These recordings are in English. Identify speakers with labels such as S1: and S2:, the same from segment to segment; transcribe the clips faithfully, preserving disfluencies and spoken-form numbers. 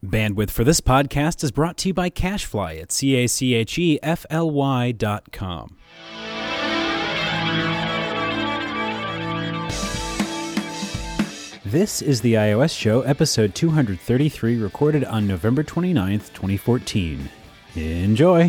S1: Bandwidth for this podcast is brought to you by CacheFly at C A C H E F L Y dot com. This is the iOS Show, episode two hundred thirty-three, recorded on November twenty-ninth, twenty fourteen. Enjoy!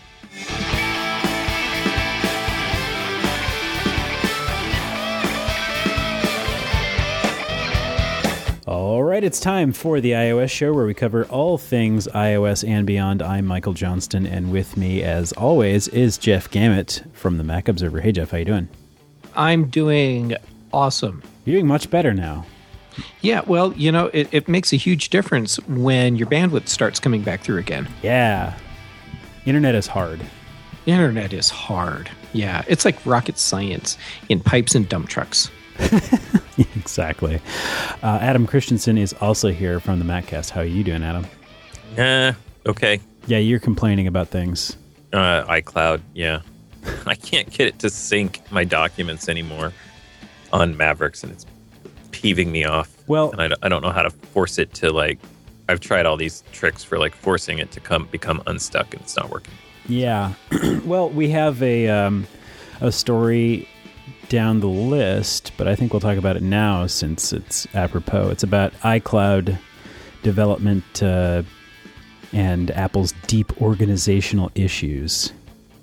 S1: All right, it's time for the iOS Show, where we cover all things iOS and beyond. I'm Michael Johnston, and with me, as always, is Jeff Gamet from the Mac Observer. Hey, Jeff, how you doing?
S2: I'm doing awesome.
S1: You're doing much better now.
S2: Yeah, well, you know, it, it makes a huge difference when your bandwidth starts coming back through again.
S1: Yeah. Internet is hard.
S2: The internet is hard. Yeah, it's like rocket science in pipes and dump trucks.
S1: Exactly. Uh, Adam Christensen is also here from the MacCast. How are you doing, Adam?
S3: Uh, okay.
S1: Yeah, you're complaining about things.
S3: Uh, iCloud, yeah. I can't get it to sync my documents anymore on Mavericks, and it's peeving me off.
S1: Well,
S3: and I, I don't know how to force it to, like, I've tried all these tricks for, like, forcing it to come become unstuck, and it's not working.
S1: Yeah. Well, we have a um, a story down the list, but I think we'll talk about it now since it's apropos. It's about iCloud development uh, and Apple's deep organizational issues.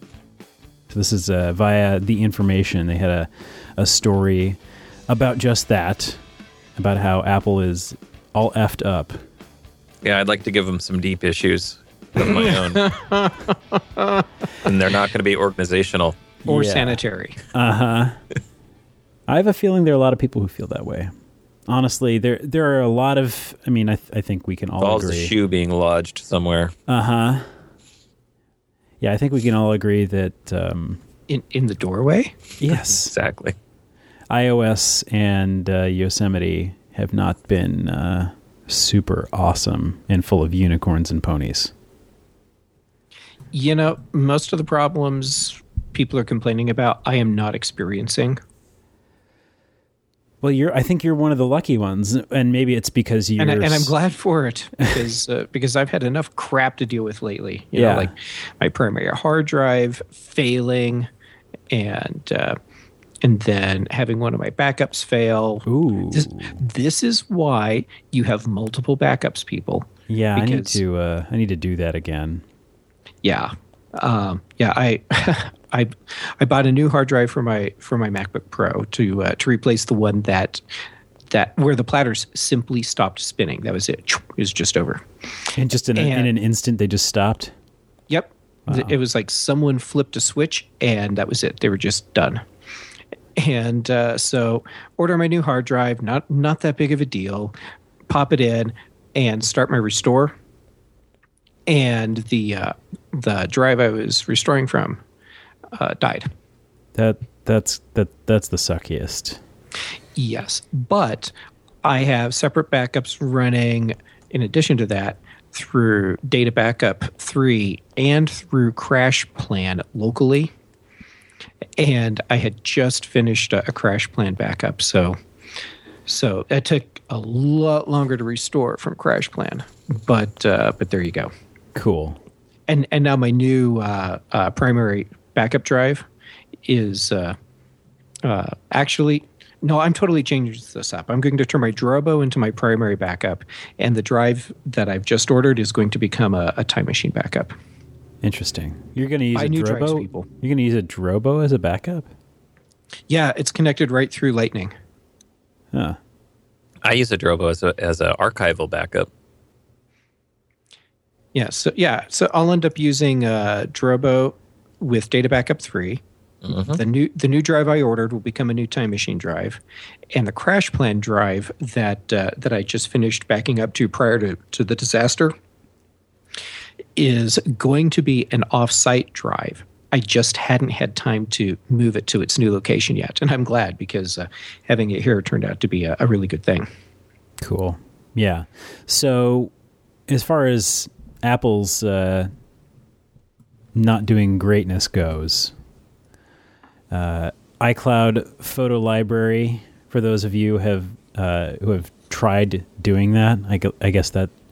S1: So this is uh, via The Information. They had a, a story about just that, about how Apple is all effed up.
S3: Yeah, I'd like to give them some deep issues of my own. And they're not going to be organizational.
S2: Or
S1: Yeah.
S2: sanitary.
S1: Uh-huh. I have a feeling there are a lot of people who feel that way. Honestly, there there are a lot of, I mean, I, th- I think we can all
S3: Balls
S1: agree.
S3: the shoe being lodged somewhere.
S1: Uh-huh. Yeah, I think we can all agree that, um,
S2: In in the doorway?
S1: yes,
S3: Exactly.
S1: iOS and uh, Yosemite have not been uh, super awesome and full of unicorns and ponies.
S2: You know, most of the problems people are complaining about, I am not experiencing.
S1: Well, you're. I think you're one of the lucky ones, and maybe it's because you're.
S2: And, I, and I'm glad for it because uh, because I've had enough crap to deal with lately. You
S1: Yeah.
S2: know, like my primary hard drive failing, and uh, and then having one of my backups fail.
S1: Ooh.
S2: This, this is why you have multiple backups, people.
S1: Yeah, I need
S2: because-
S1: to. Uh, I need to do that again.
S2: Yeah, um, yeah. I I I bought a new hard drive for my for my MacBook Pro to uh, to replace the one that that where the platters simply stopped spinning. That was it. It was just over.
S1: And just in, a, in
S2: And-
S1: an instant, they just stopped.
S2: Yep.
S1: Wow.
S2: It was like someone flipped a switch and that was it. They were just done. And uh, so order my new hard drive. Not not that big of a deal. Pop it in and start my restore. And the uh, the drive I was restoring from uh, died.
S1: That that's that that's the suckiest.
S2: Yes, but I have separate backups running in addition to that through Data Backup three and through Crash Plan locally. And I had just finished a, a Crash Plan backup, so so it took a lot longer to restore from Crash Plan, but uh, but there you go.
S1: Cool.
S2: And and now my new uh, uh, primary backup drive is uh, uh, actually no. I'm totally changing this up. I'm going to turn my Drobo into my primary backup, and the drive that I've just ordered is going to become a, a Time Machine backup.
S1: Interesting. You're going to use
S2: Buy
S1: a
S2: new drives,
S1: Drobo.
S2: people.
S1: You're going to use a Drobo as a backup?
S2: Yeah, it's connected right through Lightning.
S1: Huh.
S3: I use a Drobo as a as a archival backup.
S2: Yeah, so yeah, so I'll end up using uh, Drobo with Data Backup three.
S3: Mm-hmm.
S2: The new the new drive I ordered will become a new Time Machine drive, and the Crash Plan drive that uh, that I just finished backing up to prior to, to the disaster is going to be an off-site drive. I just hadn't had time to move it to its new location yet, and I'm glad because uh, having it here turned out to be a, a really good thing.
S1: Cool. Yeah. So, as far as Apple's uh, not doing greatness goes, uh, iCloud Photo Library, for those of you have uh, who have tried doing that, I, gu- I guess that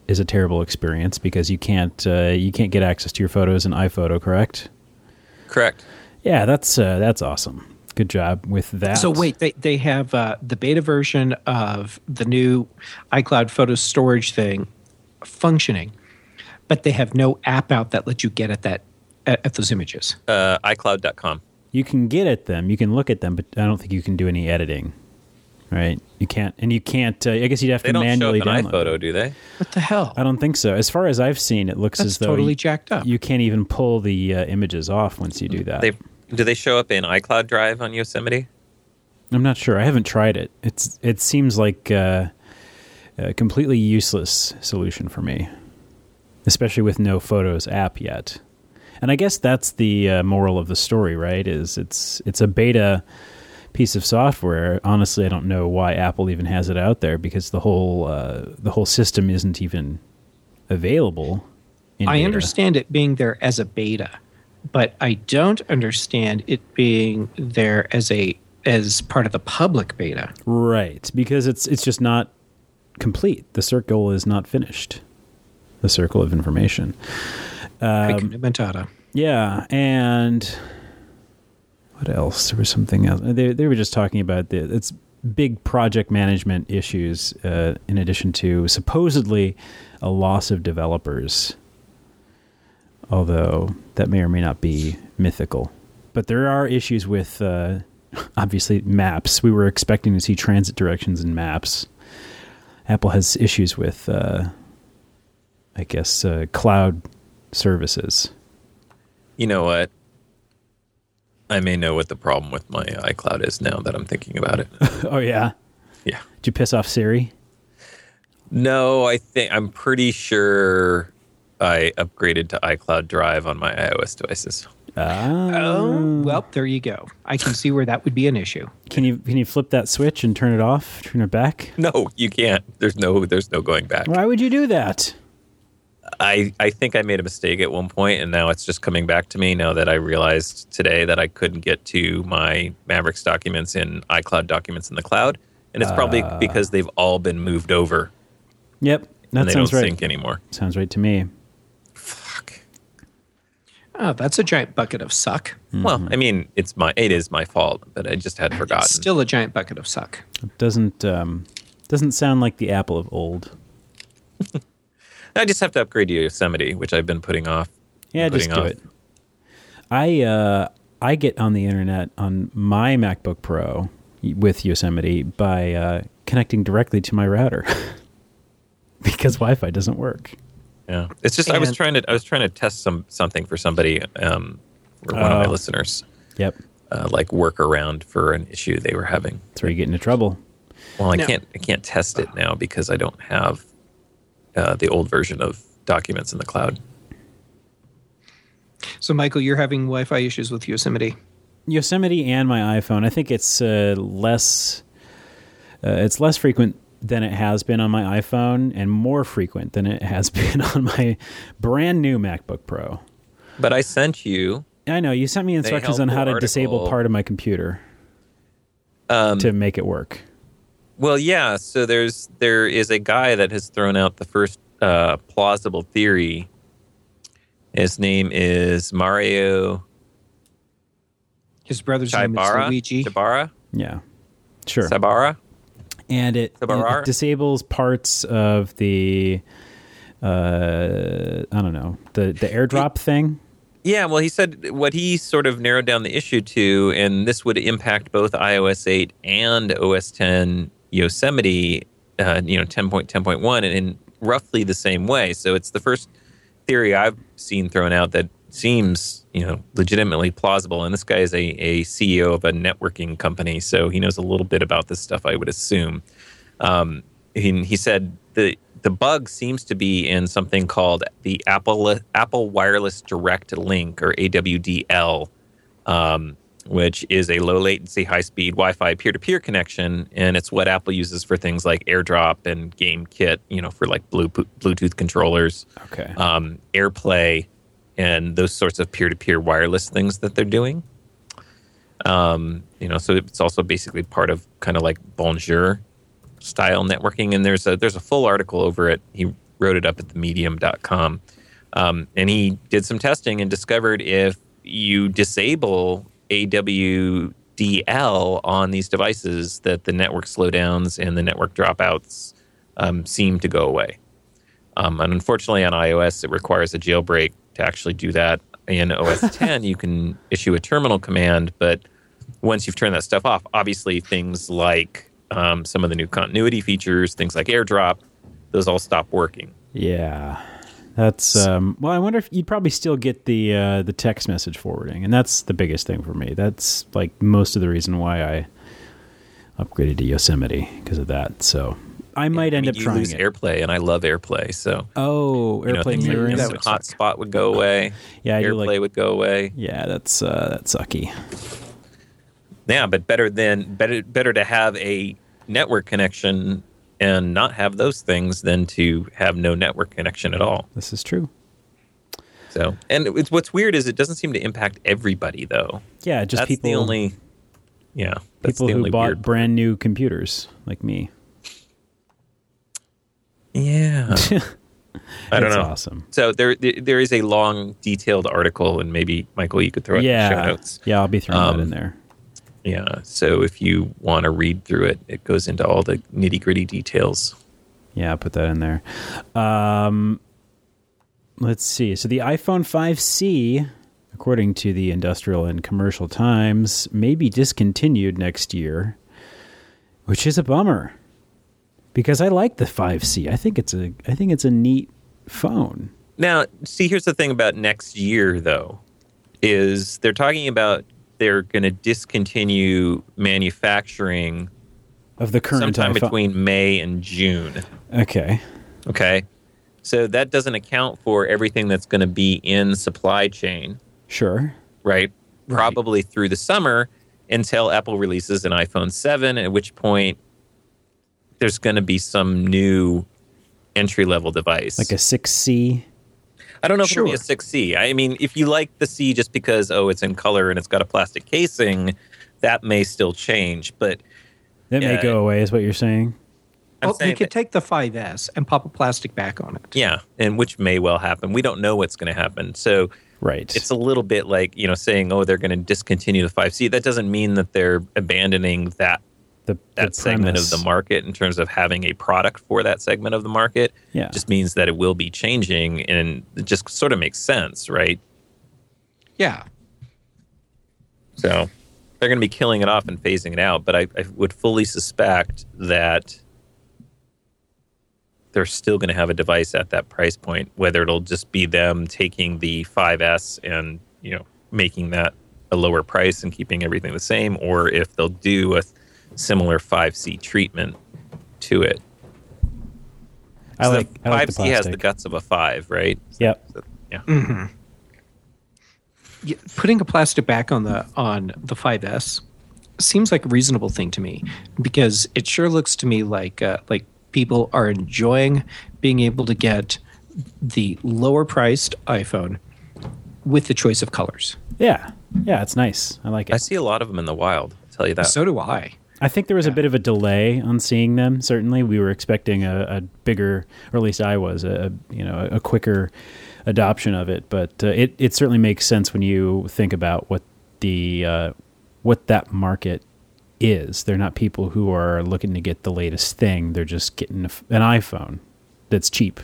S1: is a terrible experience because you can't uh, you can't get access to your photos in iPhoto, correct?
S3: Correct.
S1: Yeah, that's uh, that's awesome. Good job with that.
S2: So wait, they they have uh, the beta version of the new iCloud photo storage thing functioning, but they have no app out that lets you get at that at, at those images.
S3: Uh, iCloud dot com.
S1: You can get at them, you can look at them, but I don't think you can do any editing. Right? You can't, and you can't. Uh, I guess you'd have
S3: They
S1: to
S3: don't
S1: manually
S3: show up in
S1: download
S3: iPhoto,
S1: it.
S3: do they?
S2: What the hell?
S1: I don't think so. As far as I've seen, it looks
S2: That's
S1: as though
S2: totally
S1: you,
S2: jacked up.
S1: you can't even pull the uh, images off once you do that.
S3: They do they show up in iCloud Drive on Yosemite?
S1: I'm not sure. I haven't tried it. It's it seems like uh, a completely useless solution for me, especially with no Photos app yet. And I guess that's the uh, moral of the story, right? Is it's it's a beta piece of software. Honestly, I don't know why Apple even has it out there because the whole uh, the whole system isn't even available. In
S2: I
S1: beta.
S2: understand it being there as a beta, but I don't understand it being there as a as part of the public beta.
S1: Right, because it's it's just not complete. The circle is not finished. The circle of information. Um,
S2: Hakuna Matata.
S1: yeah, and what else? There was something else. They they were just talking about the it's big project management issues uh, in addition to supposedly a loss of developers. Although that may or may not be mythical. But there are issues with uh, obviously maps. We were expecting to see transit directions in maps. Apple has issues with uh, I guess uh, cloud services.
S3: You know what? I may know what the problem with my iCloud is now that I'm thinking about it.
S1: Oh yeah,
S3: Yeah.
S1: did you piss off Siri?
S3: No, I think I'm pretty sure I upgraded to iCloud Drive on my iOS devices.
S1: Ah,
S2: Oh, well, there you go. I can see where that would be an issue.
S1: can you can you flip that switch and turn it off, turn it back?
S3: No, you can't. There's no there's no going back.
S1: Why would you do that?
S3: I, I think I made a mistake at one point, and now it's just coming back to me now that I realized today that I couldn't get to my Mavericks documents in iCloud documents in the cloud. And it's probably
S1: Uh.
S3: because they've all been moved over
S1: Yep, that
S3: and they
S1: sounds
S3: don't
S1: right.
S3: sync anymore.
S1: Sounds right to me.
S3: Fuck.
S2: Oh, that's a giant bucket of suck.
S3: Well, I mean, it's my it is my fault, but I just had forgotten.
S2: Still a giant bucket of suck.
S1: It doesn't um, doesn't sound like the Apple of old.
S3: I just have to upgrade to Yosemite, which I've been putting off.
S1: Yeah, just
S3: putting
S1: do
S3: off.
S1: it. I uh, I get on the internet on my MacBook Pro with Yosemite by uh, connecting directly to my router because Wi-Fi doesn't work.
S3: Yeah, it's just I was
S2: And-
S3: trying to I was trying to test some something for somebody, um, for one of my
S1: Oh.
S3: listeners,
S1: Yep,
S3: uh, like work around for an issue they were having.
S1: that's where you get into trouble.
S3: Well, I
S2: No.
S3: can't I can't test it now because I don't have uh, the old version of documents in the cloud.
S2: So, Michael, you're having Wi-Fi issues with Yosemite.
S1: Yosemite and my iPhone. I think it's uh, less. Uh, it's less frequent than it has been on my iPhone, and more frequent than it has been on my brand new MacBook Pro.
S3: But I sent you
S1: I know you sent me instructions on how to
S3: helpful
S1: disable
S3: article.
S1: part of my computer
S3: um,
S1: to make it work.
S3: Well, yeah. So there's there is a guy that has thrown out the first uh, plausible theory. His name is Mario
S2: His brother's name is
S3: Chibara.
S2: Luigi.
S3: Chibara.
S1: Yeah, sure.
S3: Sabara.
S1: And it,
S3: Sabarar?
S1: it disables parts of the, uh, I don't know, the the AirDrop thing.
S3: Yeah, well, he said what he sort of narrowed down the issue to, and this would impact both iOS eight and O S ten Yosemite, uh, you know, ten point ten point one, and in roughly the same way. So it's the first theory I've seen thrown out that seems, you know, legitimately plausible. And this guy is a, a C E O of a networking company, so he knows a little bit about this stuff, I would assume. Um, he, he said the the bug seems to be in something called the Apple Apple Wireless Direct Link, or A W D L, um, which is a low latency, high speed Wi-Fi peer-to-peer connection, and it's what Apple uses for things like AirDrop and GameKit, you know, for like Bluetooth, Bluetooth controllers,
S1: Okay.
S3: um, AirPlay, and those sorts of peer-to-peer wireless things that they're doing. Um, you know, so it's also basically part of kind of like Bonjour style networking. And there's a there's a full article over at he wrote it up at the medium dot com. Um, and he did some testing and discovered if you disable A W D L on these devices, that the network slowdowns and the network dropouts um, seem to go away. Um, and unfortunately, on iOS, it requires a jailbreak to actually do that. In O S ten, you can issue a terminal command, but once you've turned that stuff off, obviously things like um, some of the new continuity features, things like AirDrop, those all stop working.
S1: Yeah. That's um, well. I wonder if you'd probably still get the uh, the text message forwarding, and that's the biggest thing for me. That's like most of the reason why I upgraded to Yosemite, because of that. So I might
S3: yeah,
S1: end
S3: I mean,
S1: up
S3: you
S1: trying
S3: lose
S1: it.
S3: AirPlay, and I love AirPlay. So
S1: oh,
S3: you know,
S1: AirPlay
S3: things like
S1: mirroring.
S3: Instant Hotspot would go away.
S1: Yeah, I do
S3: AirPlay
S1: like,
S3: would go away.
S1: Yeah, that's uh, that's sucky.
S3: Yeah, but better than better better to have a network connection and not have those things than to have no network connection at all.
S1: This is true.
S3: So, and it's, what's weird is it doesn't seem to impact everybody, though.
S1: Yeah, just
S3: that's
S1: people.
S3: The only, yeah, that's
S1: people
S3: the
S1: who
S3: only
S1: bought
S3: weird
S1: brand new computers like me.
S3: Yeah, I don't
S1: That's
S3: know.
S1: Awesome.
S3: So there, there is a long, detailed article, and maybe Michael, you could throw it
S1: Yeah,
S3: in the show notes.
S1: yeah, I'll be throwing
S3: Um,
S1: that in there.
S3: Yeah, so if you want to read through it, it goes into all the nitty gritty details.
S1: Yeah, I'll put that in there. Um, let's see. So the iPhone five C, according to the Industrial and Commercial Times, may be discontinued next year, which is a bummer because I like the five C. I think it's a I think it's a neat phone.
S3: Now, see, here's the thing about next year, though, is they're talking about they're going to discontinue manufacturing
S1: Of the current
S3: sometime
S1: iPhone.
S3: between May and June.
S1: Okay.
S3: Okay. So that doesn't account for everything that's going to be in supply chain,
S1: Sure.
S3: right?
S2: Right.
S3: Probably through the summer until Apple releases an iPhone seven, at which point there's going to be some new entry-level device.
S1: Like a six C.
S3: I don't know if it'll be
S2: Sure.
S3: a six C. I mean, if you like the C just because, oh, it's in color and it's got a plastic casing, that may still change. But
S1: That may
S3: Yeah.
S1: go away, is what you're saying?
S3: I'm
S2: Well, they
S3: saying
S2: could
S3: that-
S2: take the five S and pop a plastic back on it.
S3: yeah, and which may well happen. We don't know what's going to happen. So
S1: Right.
S3: it's a little bit like, you know, saying, oh, they're going to discontinue the five C. That doesn't mean that they're abandoning that
S1: the,
S3: that
S1: the
S3: segment of
S1: premise.
S3: the market in terms of having a product for that segment of the market.
S1: Yeah.
S3: It just means that it will be changing, and it just sort of makes sense, right?
S2: Yeah.
S3: So they're going to be killing it off and phasing it out. But I, I would fully suspect that they're still going to have a device at that price point, whether it'll just be them taking the five S and, you know, making that a lower price and keeping everything the same, or if they'll do a similar five C treatment to it.
S1: I
S3: So
S1: like,
S3: the
S1: I like
S3: five
S1: the
S3: C has the
S1: plastic.
S3: guts of a five, right?
S1: Yep.
S3: So, yeah.
S2: Mm-hmm. Yeah, putting a plastic back on the on the five S seems like a reasonable thing to me, because it sure looks to me like uh, like people are enjoying being able to get the lower priced iPhone with the choice of colors.
S1: Yeah. Yeah, it's nice. I like it.
S3: I see a lot of them in the wild, I'll tell you that.
S2: So do I.
S1: I think there was a bit of a delay on seeing them. Certainly, we were expecting a, a bigger, or at least I was, a you know a quicker adoption of it. But uh, it it certainly makes sense when you think about what the uh, what that market is. They're not people who are looking to get the latest thing. They're just getting a f an iPhone that's cheap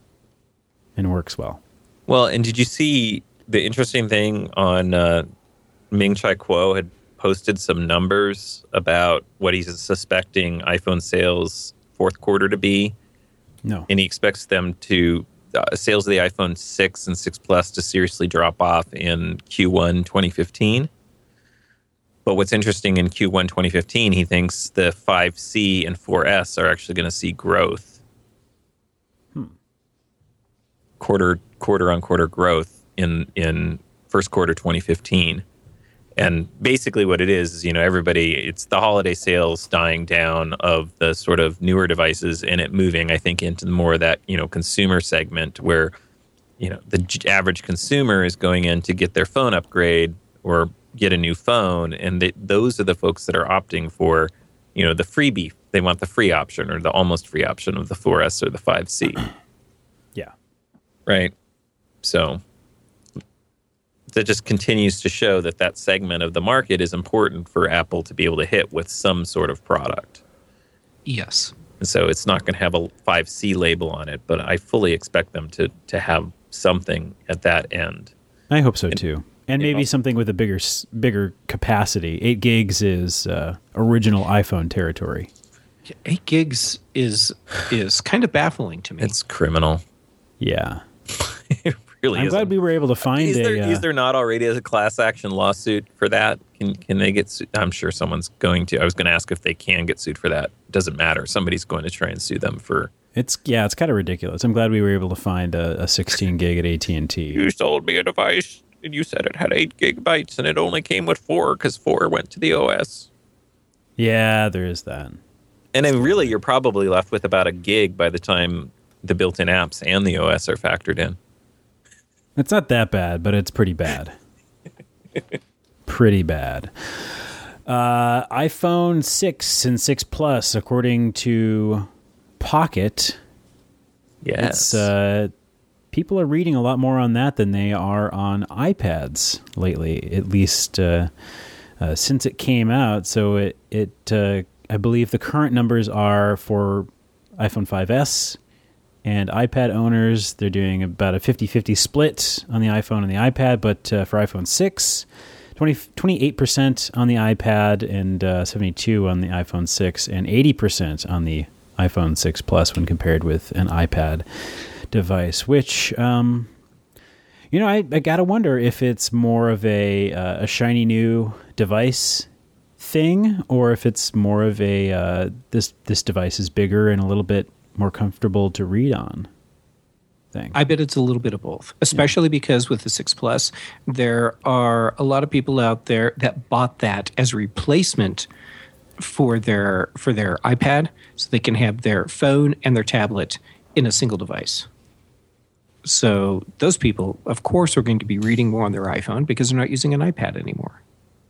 S1: and works well.
S3: Well, and did you see the interesting thing on uh, Ming Chi Kuo had posted some numbers about what he's suspecting iPhone sales fourth quarter to be,
S1: No.
S3: and he expects them to uh, sales of the iPhone six and six Plus to seriously drop off in Q one twenty fifteen. But what's interesting, in Q one twenty fifteen, he thinks the five C and four S are actually going to see growth.
S1: Hmm.
S3: Quarter quarter on quarter growth in in first quarter twenty fifteen. And basically what it is, is, you know, everybody, it's the holiday sales dying down of the sort of newer devices, and it moving, I think, into more of that, you know, consumer segment where, you know, the j- average consumer is going in to get their phone upgrade or get a new phone. And they, those are the folks that are opting for, you know, the freebie. They want the free option or the almost free option of the four S or the five C. Right. So that just continues to show that that segment of the market is important for Apple to be able to hit with some sort of product.
S2: Yes.
S3: And so it's not going to have a five C label on it, but I fully expect them to to have something at that end.
S1: I hope so
S3: and,
S1: too. And maybe know. something with a bigger bigger capacity. Eight gigs is uh, original iPhone territory.
S2: Eight gigs is is kind of baffling to me.
S3: It's criminal.
S1: Yeah.
S3: It really
S1: I'm
S3: isn't.
S1: glad we were able to find
S3: is there,
S1: a... Uh,
S3: is there not already a class action lawsuit for that? Can can they get sued? I'm sure someone's going to. I was going to ask if they can get sued for that. It doesn't matter. Somebody's going to try and sue them for...
S1: It's Yeah, it's kind of ridiculous. I'm glad we were able to find a, a sixteen gig at A T and T.
S3: You sold me a device, and you said it had eight gigabytes, and it only came with four because four went to the O S.
S1: Yeah, there is that.
S3: And then really, you're probably left with about a gig by the time the built-in apps and the O S are factored in.
S1: It's not that bad, but it's pretty bad. Pretty bad. Uh, iPhone six and six Plus, according to Pocket.
S3: Yes.
S1: It's, uh, people are reading a lot more on that than they are on iPads lately, at least uh, uh, since it came out. So it, it uh, I believe the current numbers are for iPhone five S and iPad owners. They're doing about a fifty-fifty split on the iPhone and the iPad, but uh, for iPhone six, twenty, twenty-eight percent on the iPad and uh, seventy-two percent on the iPhone six and eighty percent on the iPhone six Plus when compared with an iPad device, which, um, you know, I, I got to wonder if it's more of a, uh, a shiny new device thing or if it's more of a uh, this this device is bigger and a little bit more comfortable to read on thing.
S2: I bet it's a little bit of both, especially yeah. because with the six Plus, there are a lot of people out there that bought that as a replacement for their for their iPad, so they can have their phone and their tablet in a single device. So those people, of course, are going to be reading more on their iPhone because they're not using an iPad anymore.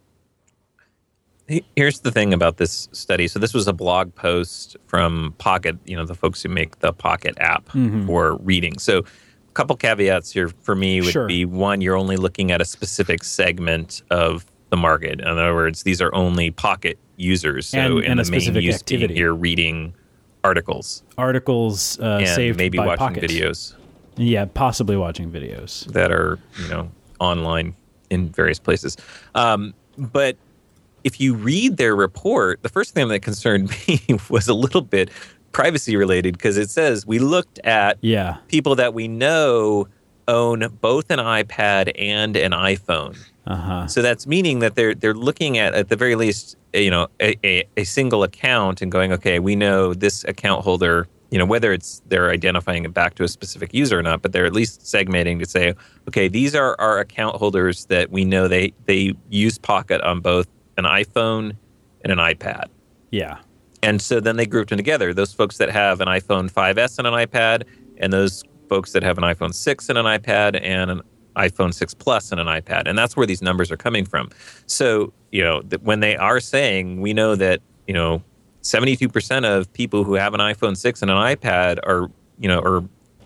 S3: Here's the thing about this study. So this was a blog post from Pocket, you know, the folks who make the Pocket app mm-hmm. for reading. So a couple caveats here for me would
S1: sure.
S3: be, one, you're only looking at a specific segment of the market. In other words, these are only Pocket users. So
S1: and,
S3: in
S1: and
S3: the
S1: a specific
S3: main use
S1: activity.
S3: You're reading articles.
S1: Articles uh,
S3: and
S1: saved
S3: maybe
S1: by
S3: watching
S1: Pocket.
S3: videos.
S1: Yeah, possibly watching videos.
S3: That are, you know, online in various places. Um, but if you read their report, the first thing that concerned me was a little bit privacy related because it says we looked at
S1: yeah.
S3: people that we know own both an iPad and an iPhone.
S1: Uh-huh.
S3: So that's meaning that they're they're looking at at the very least, you know, a, a, a single account and going, okay, we know this account holder, you know, whether it's they're identifying it back to a specific user or not, but they're at least segmenting to say, okay, these are our account holders that we know they they use Pocket on both an iPhone and an iPad.
S1: Yeah.
S3: And so then they grouped them together. Those folks that have an iPhone five S and an iPad, and those folks that have an iPhone six and an iPad, and an iPhone six Plus and an iPad. And that's where these numbers are coming from. So, you know, th- when they are saying, we know that, you know, seventy-two percent of people who have an iPhone six and an iPad are, you know, are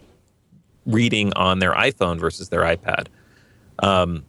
S3: reading on their iPhone versus their iPad. Um,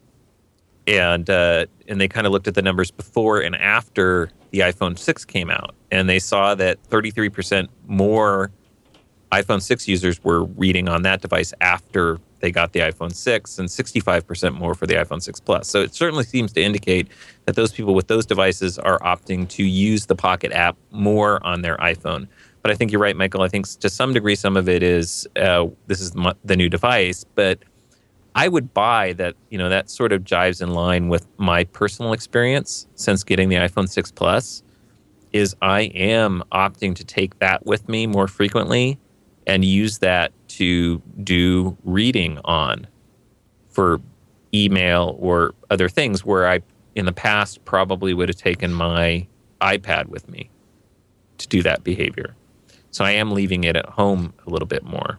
S3: And uh, and they kind of looked at the numbers before and after the iPhone six came out. And they saw that thirty-three percent more iPhone six users were reading on that device after they got the iPhone six and sixty-five percent more for the iPhone six Plus. So it certainly seems to indicate that those people with those devices are opting to use the Pocket app more on their iPhone. But I think you're right, Michael. I think to some degree some of it is uh, this is the new device, but I would buy that, you know, that sort of jives in line with my personal experience since getting the iPhone six Plus, is I am opting to take that with me more frequently and use that to do reading on for email or other things where I, in the past, probably would have taken my iPad with me to do that behavior. So I am leaving it at home a little bit more.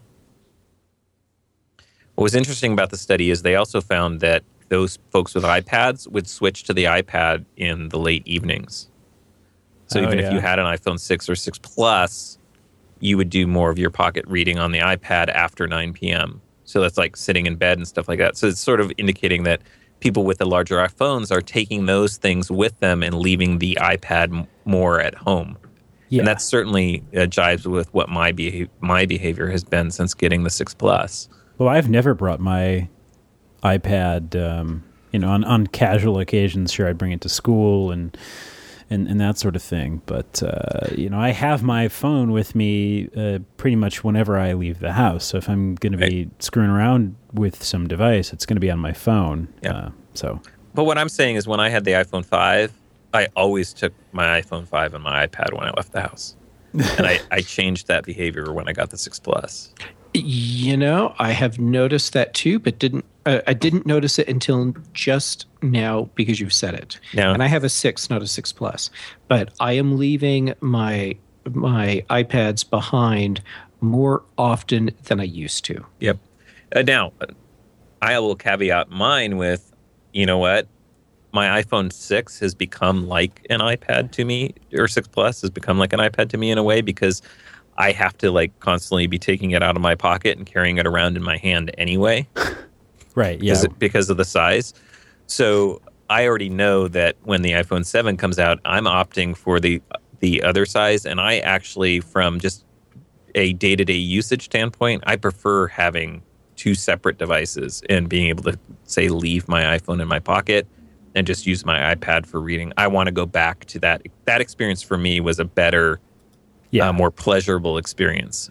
S3: What was interesting about the study is they also found that those folks with iPads would switch to the iPad in the late evenings. So
S1: oh,
S3: even
S1: yeah.
S3: if you had an iPhone six or six Plus, you would do more of your Pocket reading on the iPad after nine p.m. So that's like sitting in bed and stuff like that. So it's sort of indicating that people with the larger iPhones are taking those things with them and leaving the iPad m- more at home. Yeah. And that certainly uh, jives with what my beha- my behavior has been since getting the six Plus.
S1: Well, I've never brought my iPad, um, you know, on, on casual occasions. Sure, I'd bring it to school and and, and that sort of thing. But, uh, you know, I have my phone with me uh, pretty much whenever I leave the house. So if I'm going
S3: Right.
S1: to be screwing around with some device, it's going to be on my phone.
S3: Yeah.
S1: Uh, so,
S3: But what I'm saying is when I had the iPhone five, I always took my iPhone five and my iPad when I left the house. And I, I changed that behavior when I got the six Plus.
S2: You know, I have noticed that too, but didn't uh, I didn't notice it until just now because you've said it.
S3: Yeah.
S2: And I have a six, not a six Plus, but I am leaving my my iPads behind more often than I used to.
S3: Yep. Uh, now, I will caveat mine with, you know what? My iPhone six has become like an iPad to me, or six Plus has become like an iPad to me in a way because I have to like constantly be taking it out of my pocket and carrying it around in my hand anyway.
S1: right, yeah.
S3: It, because of the size. So I already know that when the iPhone seven comes out, I'm opting for the the other size. And I actually, from just a day-to-day usage standpoint, I prefer having two separate devices and being able to, say, leave my iPhone in my pocket and just use my iPad for reading. I want to go back to that. That experience for me was a better,
S1: yeah.
S3: uh, more pleasurable experience.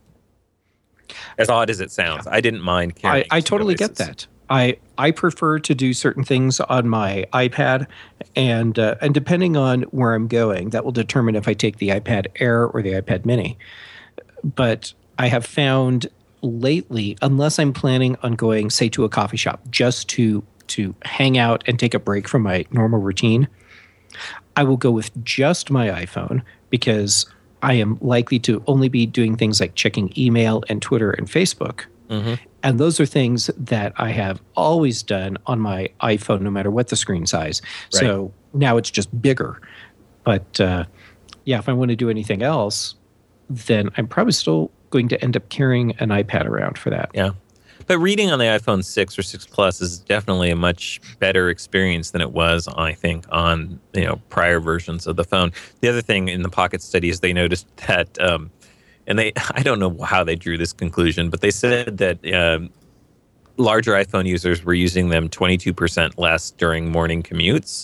S3: As odd as it sounds, I didn't mind
S2: I,
S3: carrying
S2: I
S3: two
S2: totally
S3: devices.
S2: get that. I, I prefer to do certain things on my iPad, and uh, and depending on where I'm going, that will determine if I take the iPad Air or the iPad Mini. But I have found lately, unless I'm planning on going, say, to a coffee shop just to to hang out and take a break from my normal routine, I will go with just my iPhone because I am likely to only be doing things like checking email and Twitter and Facebook.
S3: Mm-hmm.
S2: And those are things that I have always done on my iPhone, no matter what the screen size.
S3: Right.
S2: So now it's just bigger. But uh, yeah, if I want to do anything else, then I'm probably still going to end up carrying an iPad around for that.
S3: Yeah. But reading on the iPhone six or six Plus is definitely a much better experience than it was, I think, on you know prior versions of the phone. The other thing in the Pocket study is they noticed that, um, and they I don't know how they drew this conclusion, but they said that um, larger iPhone users were using them twenty-two percent less during morning commutes.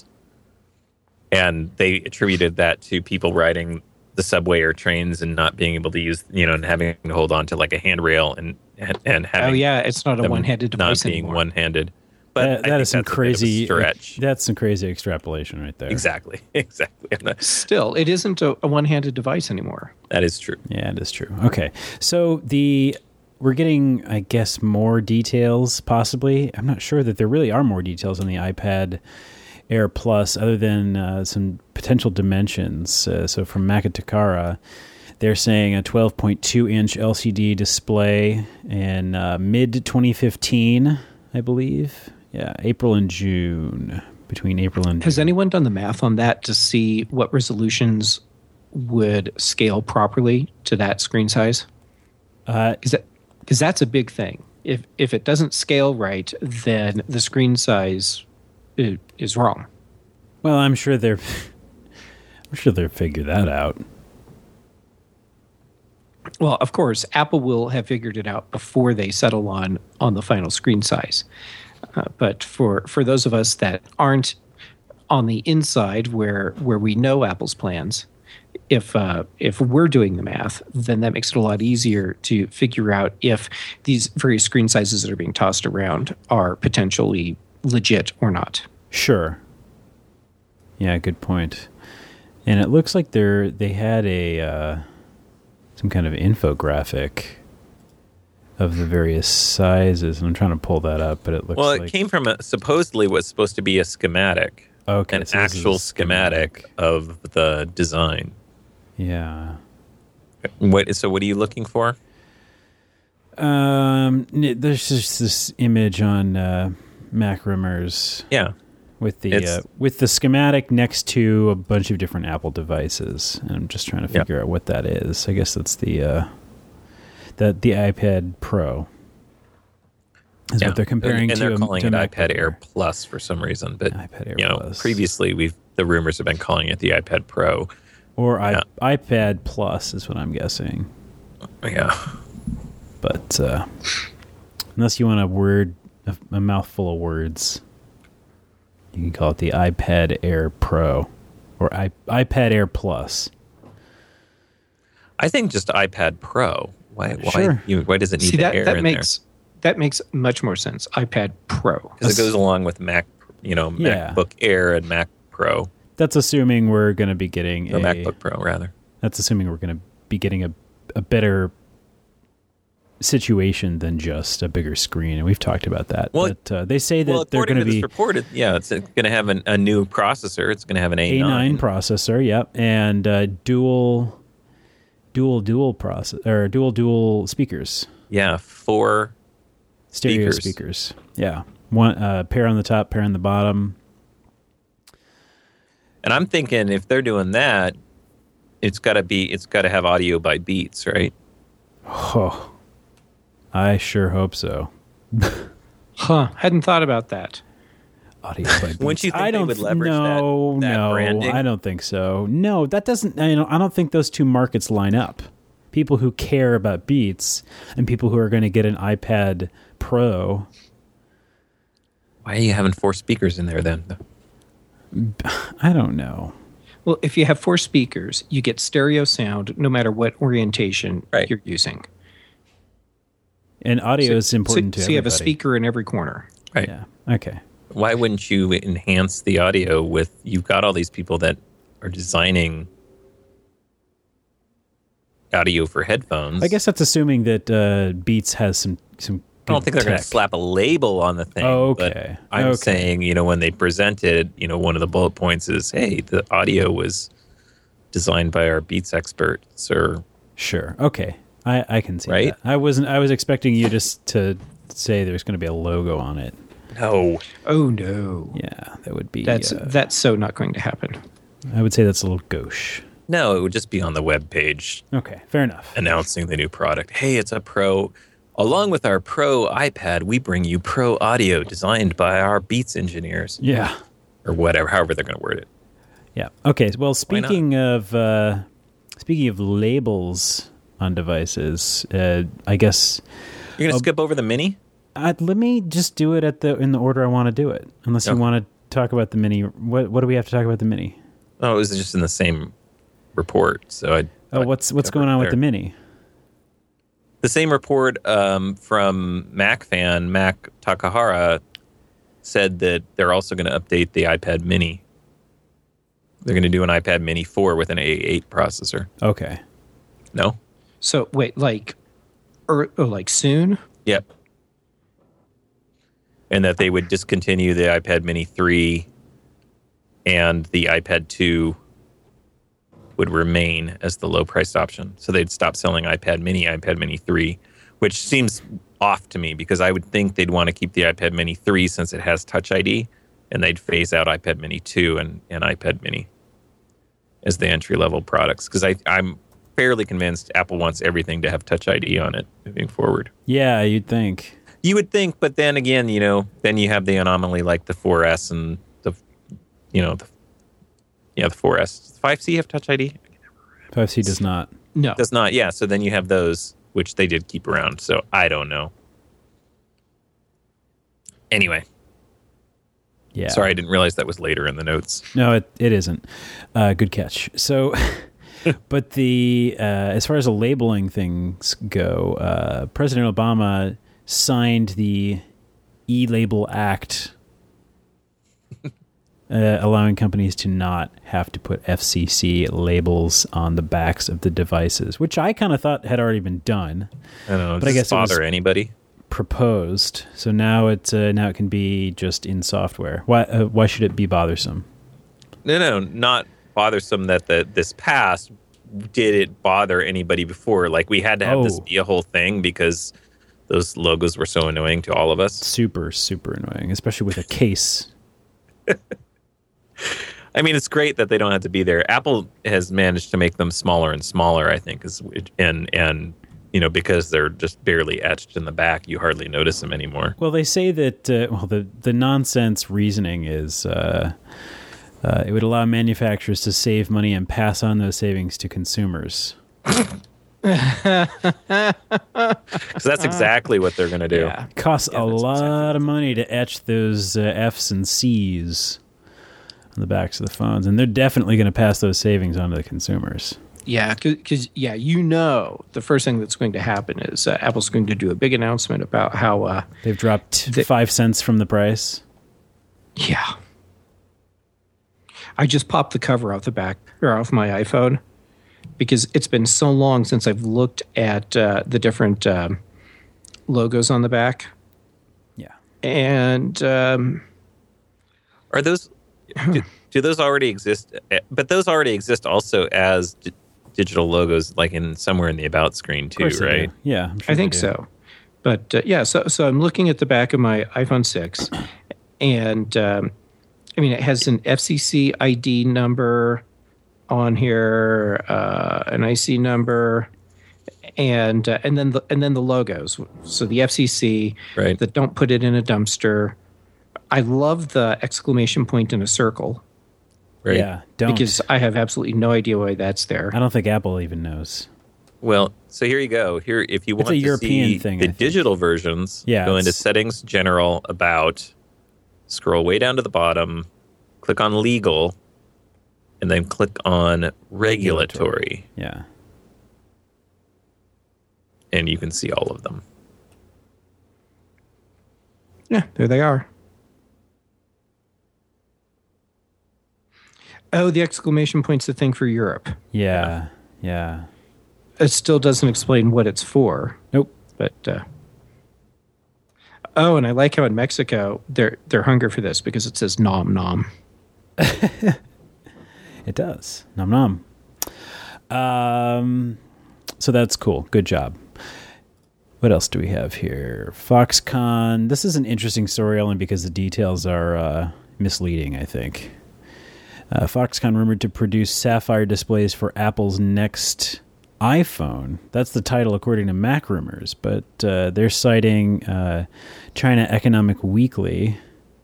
S3: And they attributed that to people riding the subway or trains and not being able to use, you know, and having to hold on to like a handrail and and, and having
S2: Oh yeah, it's not a
S3: them
S2: one-handed device
S3: not being
S2: anymore.
S3: one-handed. But
S1: That,
S3: I
S1: that
S3: think
S1: is some
S3: that's a bit of a
S1: crazy
S3: stretch.
S1: That's some crazy extrapolation right there.
S3: Exactly, exactly. And that-
S2: Still, it isn't a, a one-handed device anymore.
S3: that is true.
S1: Yeah, it is true. Okay, so the we're getting, I guess, more details. Possibly, I'm not sure that there really are more details on the iPad Air Plus, other than uh, some potential dimensions. Uh, so from Macatakara, they're saying a twelve point two inch L C D display in uh, mid twenty fifteen, I believe. Yeah, April and June, between April and
S2: Has
S1: June.
S2: anyone done the math on that to see what resolutions would scale properly to that screen size?
S1: Uh,
S2: Because that, because that's a big thing. If if it doesn't scale right, then the screen size i- is wrong.
S1: well, I'm sure they're, I'm sure they'll figure that out.
S2: Well, of course, Apple will have figured it out before they settle on on the final screen size. Uh, but for for those of us that aren't on the inside, where where we know Apple's plans, if uh, if we're doing the math, then that makes it a lot easier to figure out if these various screen sizes that are being tossed around are potentially legit or not.
S1: Sure. Yeah, good point. And it looks like they're they had a uh, some kind of infographic of the various sizes, and I'm trying to pull that up, but it looks
S3: Well,
S1: like
S3: it came from a, supposedly what's supposed to be a schematic,
S1: okay,
S3: an
S1: so this is
S3: actual
S1: a
S3: schematic of the design.
S1: Yeah.
S3: What? So, what are you looking for?
S1: Um, n- there's just this image on uh, Macrumors
S3: Yeah.
S1: with the
S3: It's-
S1: uh, with the schematic next to a bunch of different Apple devices, and I'm just trying to
S3: Yeah.
S1: figure out what that is. I guess that's the uh, the the iPad Pro. Is
S3: yeah.
S1: what they're comparing
S3: and,
S1: to.
S3: And they're calling
S1: to
S3: it
S1: MacBook
S3: iPad Air
S1: Air.
S3: Plus for some reason. But
S1: iPad Air
S3: you know,
S1: Plus.
S3: previously we've the rumors have been calling it the iPad Pro.
S1: Or
S3: yeah.
S1: I, iPad Plus is what I'm guessing.
S3: Yeah.
S1: But uh, unless you want a word, a, a mouthful of words, you can call it the iPad Air Pro or I, iPad Air Plus.
S3: I think just iPad Pro. Why? Why?
S1: Sure.
S3: You, why does it need
S2: See,
S3: the
S2: that,
S3: Air
S2: that
S3: in
S2: makes that makes much more sense. iPad Pro.
S3: Because it goes along with Mac, you know,
S1: Yeah.
S3: MacBook Air and Mac Pro.
S1: That's assuming we're going to be getting
S3: Or
S1: a
S3: MacBook Pro, rather.
S1: That's assuming we're going to be getting a a better situation than just a bigger screen, and we've talked about that.
S3: Well,
S1: but uh, they say that
S3: well,
S1: they're going to
S3: to this
S1: be
S3: report, it, yeah, it's going to have an, a new processor. It's going to have an A
S1: A nine
S3: nine.
S1: processor, yep, and uh, dual, dual, dual process or dual, dual speakers,
S3: Yeah, four
S1: stereo
S3: speakers.
S1: speakers. Yeah, one uh, pair on the top, pair on the bottom.
S3: And I'm thinking if they're doing that, it's got to be, it's got to have audio by Beats, right?
S1: Oh, I sure hope so.
S2: Huh. Hadn't thought about that.
S1: Audio by Beats.
S3: Wouldn't you think
S1: I
S3: they
S1: don't
S3: would
S1: th-
S3: leverage
S1: no,
S3: that- that
S1: no,
S3: branding?
S1: I don't think so. No, that doesn't. You know, I don't think those two markets line up. People who care about Beats and people who are going to get an iPad Pro.
S3: Why are you having four speakers in there then?
S1: I don't know.
S2: Well, if you have four speakers, you get stereo sound no matter what orientation
S3: Right.
S2: you're using.
S1: And audio is important
S2: so,
S1: to
S2: so you have a
S1: everybody.
S2: speaker in every corner.
S3: Right.
S1: Yeah. Okay.
S3: Why wouldn't you enhance the audio with, you've got all these people that are designing audio for headphones.
S1: I guess that's assuming that uh, Beats has some some.
S3: I don't think they're going
S1: tech.
S3: to slap a label on the thing.
S1: Oh,
S3: but
S1: okay.
S3: I'm
S1: Okay.
S3: saying, you know, when they presented, you know, one of the bullet points is, hey, the audio was designed by our Beats experts, or
S1: Sure. Okay. I, I can see
S3: Right?
S1: that. I wasn't. I was expecting you just to say there's going to be a logo on it.
S3: no.
S2: Oh no.
S1: Yeah, that would be.
S2: That's
S1: uh,
S2: that's so not going to happen.
S1: I would say that's a little gauche.
S3: No, it would just be on the web page
S1: Okay, fair enough.
S3: announcing the new product. Hey, it's a Pro. Along with our Pro iPad, we bring you Pro Audio designed by our Beats engineers,
S1: Yeah.
S3: or whatever, however they're going to word it.
S1: Yeah. Okay. Well,
S3: Why not?
S1: speaking of uh, speaking of labels on devices, uh, I guess
S3: You're going to
S1: Oh.
S3: skip over the Mini?
S1: uh, let me just do it at the in the order I want to do it. Unless you
S3: Okay.
S1: want to talk about the Mini. What What do we have to talk about the Mini?
S3: Oh, it was just in the same report. So I.
S1: Oh, what's what's going on with the Mini?
S3: The same report um, from MacFan, Mac Takahara, said that they're also going to update the iPad Mini. They're going to do an iPad Mini four with an A eight processor.
S1: Okay.
S3: No?
S2: So wait, like, or, or like soon?
S3: Yep. And that they would discontinue the iPad Mini three, and the iPad two would remain as the low-priced option. So they'd stop selling iPad Mini, iPad Mini three, which seems off to me because I would think they'd want to keep the iPad Mini three since it has Touch I D, and they'd phase out iPad Mini two and, and iPad Mini as the entry-level products. Because I'm fairly convinced Apple wants everything to have Touch I D on it moving forward.
S1: Yeah, you'd think.
S3: You would think, but then again, you know, then you have the anomaly like the four S and the, you know, the, yeah, the four S. Does the five C have Touch I D?
S1: five C does not.
S2: No.
S3: Does not. Yeah. So then you have those, which they did keep around. So I don't know. Anyway,
S1: Yeah.
S3: sorry, I didn't realize that was later in the notes.
S1: No, it, it isn't. Uh, good catch. So, but the uh, as far as the labeling things go, uh, President Obama signed the E-Label Act, uh, allowing companies to not have to put F C C labels on the backs of the devices, which I kind of thought had already been done,
S3: I don't know.
S1: But
S3: Does
S1: I
S3: this
S1: guess it was-
S3: bother anybody?
S1: proposed. So now it uh, now it can be just in software. Why uh, why should it be bothersome?
S3: No, no, not bothersome that the this passed. Did it bother anybody before? Like we had to have this
S1: Oh.
S3: be a whole thing because those logos were so annoying to all of us.
S1: Super super annoying, especially with a case.
S3: I mean, it's great that they don't have to be there. Apple has managed to make them smaller and smaller, I think, is and and you know, because they're just barely etched in the back, you hardly notice them anymore.
S1: Well, they say that, uh, well, the, the nonsense reasoning is uh, uh, it would allow manufacturers to save money and pass on those savings to consumers.
S3: Because that's exactly what they're going to do.
S2: Yeah.
S1: Costs
S2: Yeah,
S1: a
S2: that's
S1: lot
S2: exactly
S1: of money to etch those uh, F's and C's on the backs of the phones, and they're definitely going to pass those savings on to the consumers.
S2: Yeah, because yeah, you know, the first thing that's going to happen is uh, Apple's going to do a big announcement about how uh,
S1: They've dropped
S2: The-
S1: five cents from the price.
S2: yeah. I just popped the cover off the back or off my iPhone because it's been so long since I've looked at uh, the different um, logos on the back,
S1: Yeah.
S2: and um,
S3: Are those, do, do those already exist? Eh, But those already exist also as d- digital logos, like in somewhere in the About screen too,
S1: Of course they
S3: right?
S1: do. Yeah, I'm sure
S2: I
S1: they
S2: think
S1: do.
S2: so. But uh, yeah, so so I'm looking at the back of my iPhone six, and um, I mean it has an F C C I D number on here, uh, an I C number, and uh, and then the, and then the logos. So the F C C,
S3: Right.
S2: that don't put it in a dumpster. I love the exclamation point in a circle
S3: Right.
S1: Yeah, don't.
S2: because I have absolutely no idea why that's there.
S1: I don't think Apple even knows.
S3: Well, so here you go. Here, if you
S1: It's
S3: want
S1: a
S3: to
S1: European
S3: see
S1: thing,
S3: the
S1: I think.
S3: digital versions,
S1: Yeah,
S3: go into
S1: it's-
S3: Settings, General, About, scroll way down to the bottom, click on Legal, and then click on Regulatory,
S1: Yeah.
S3: and you can see all of them.
S2: Yeah, there they are. Oh, the exclamation point's the thing for Europe.
S1: Yeah. Yeah.
S2: It still doesn't explain what it's for,
S1: Nope.
S2: but uh, oh, and I like how in Mexico they're they're hungry for this because it says nom nom.
S1: It does. Nom nom. Um, so that's cool. Good job. What else do we have here? Foxconn. This is an interesting story only because the details are uh, misleading, I think. Uh, Foxconn rumored to produce sapphire displays for Apple's next iPhone. That's the title according to Mac Rumors, but uh, they're citing uh, China Economic Weekly.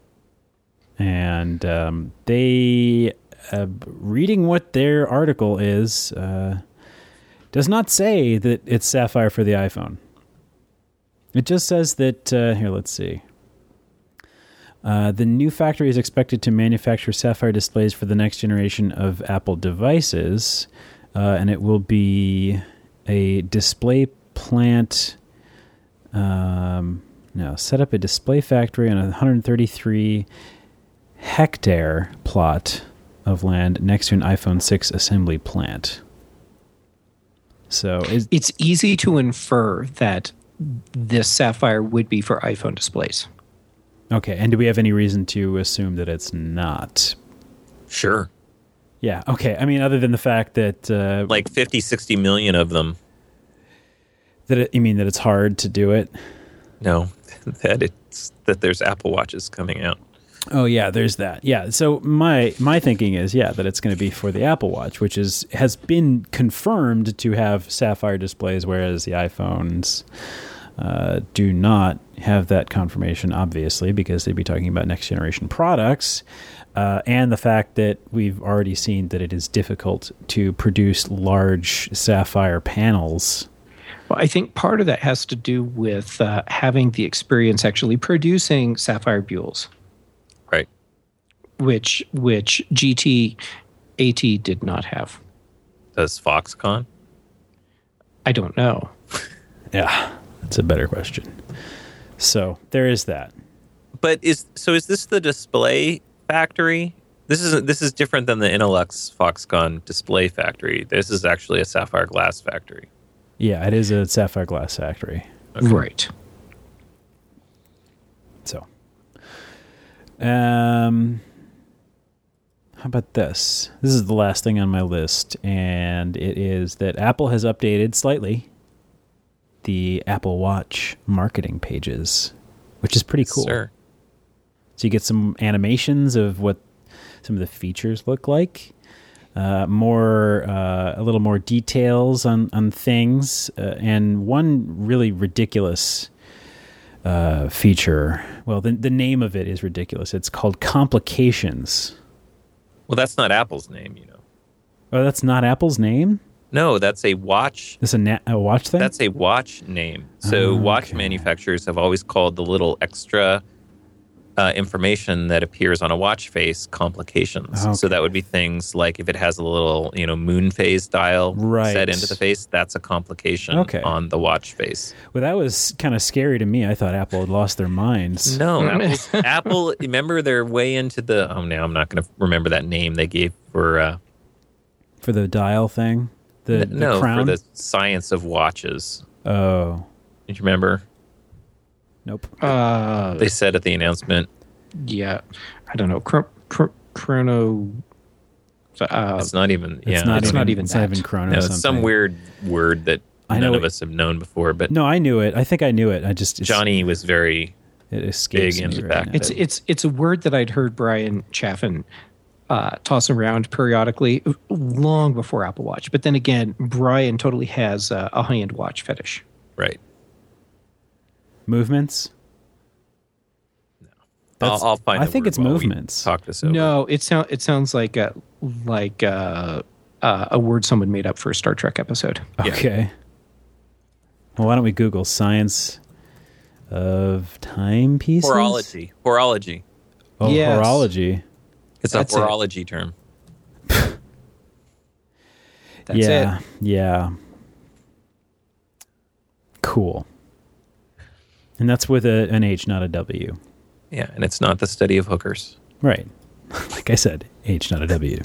S1: And um, they, uh, reading what their article is, uh, does not say that it's sapphire for the iPhone. It just says that, uh, here, let's see. Uh, the new factory is expected to manufacture sapphire displays for the next generation of Apple devices, uh, and it will be a display plant. Um, no, set up a display factory on a one hundred thirty-three hectare plot of land next to an iPhone six assembly plant. So is,
S2: It's easy to infer that this sapphire would be for iPhone displays.
S1: okay, and do we have any reason to assume that it's not?
S3: Sure.
S1: Yeah, okay. I mean, other than the fact that uh,
S3: Like fifty, sixty million of them.
S1: that it, you mean that it's hard to do it.
S3: No, that it's that there's Apple Watches coming out.
S1: Oh yeah, there's that. Yeah. So my my thinking is yeah that it's going to be for the Apple Watch, which is has been confirmed to have sapphire displays, whereas the iPhones uh, do not have that confirmation, obviously, because they'd be talking about next generation products, uh, and the fact that we've already seen that it is difficult to produce large sapphire panels.
S2: Well, I think part of that has to do with uh, having the experience actually producing sapphire buells,
S3: Right.
S2: which which G T AT did not have.
S3: Does Foxconn?
S2: I don't know.
S1: Yeah, that's a better question. So there is that.
S3: But is so is this the display factory? This is this is different than the Innolux Foxconn display factory. This is actually a sapphire glass factory.
S1: Yeah, it is a sapphire glass factory.
S2: Right.
S1: So, um, how about this? This is the last thing on my list, and it is that Apple has updated slightly the Apple Watch marketing pages, which is pretty cool.
S3: Sir.
S1: So you get some animations of what some of the features look like. uh, more, uh, a little more details on on things, uh, and one really ridiculous uh, feature. Well, the the name of it is ridiculous. It's called Complications.
S3: Well, that's not Apple's name, you know.
S1: Oh, that's not Apple's name?
S3: No, that's a watch.
S1: That's a, na- a watch thing?
S3: That's a watch name. So
S1: Oh,
S3: watch
S1: okay.
S3: manufacturers have always called the little extra uh, information that appears on a watch face complications.
S1: Okay.
S3: So that would be things like if it has a little, you know, moon phase dial
S1: Right.
S3: set into the face, that's a complication
S1: Okay.
S3: on the watch face.
S1: Well, that was kind of scary to me. I thought Apple had lost their minds.
S3: No, Apple's, Apple, remember they're way into the, oh, now I'm not going to remember that name they gave for, uh,
S1: For the dial thing? The, the
S3: no,
S1: crown?
S3: for the science of watches.
S1: Oh,
S3: Did you remember?
S1: nope.
S2: Uh,
S3: They said at the announcement,
S2: yeah, I don't know. Chro- chro- chrono. Uh,
S3: it's not even, yeah.
S1: It's not,
S2: it's
S1: even,
S2: not even
S1: it's not
S2: that.
S1: even Chrono
S3: No,
S1: something.
S3: it's some weird word that
S1: I
S3: none
S1: know
S3: of
S1: it-
S3: us have known before, but
S1: No, I knew it. I think I knew it. I just... It's,
S3: Johnny was very,
S1: it escapes
S3: big
S1: me
S3: into
S1: right
S3: that.
S1: now.
S2: It's it's it's a word that I'd heard Brian Chaffin uh, toss around periodically long before Apple Watch. But then again, Brian totally has uh, a high-end watch fetish.
S3: right.
S1: Movements?
S3: I'll,
S1: That's-
S3: I'll find
S1: I
S3: the
S1: think
S3: word
S1: it's
S3: while we
S1: movements.
S3: Talk this over.
S2: No, it sounds it sounds like a like a, uh, a word someone made up for a Star Trek episode.
S3: Yeah.
S1: Okay. Well, why don't we Google science of timepieces?
S3: Horology. Horology.
S1: Oh,
S2: Yes.
S1: horology.
S3: It's
S2: That's
S3: a
S2: it.
S3: horology term.
S2: That's
S1: yeah,
S2: it.
S1: yeah. Cool. And that's with a, an H, not a W.
S3: Yeah, and it's not the study of hookers.
S1: Right. Like I said, H, not a W.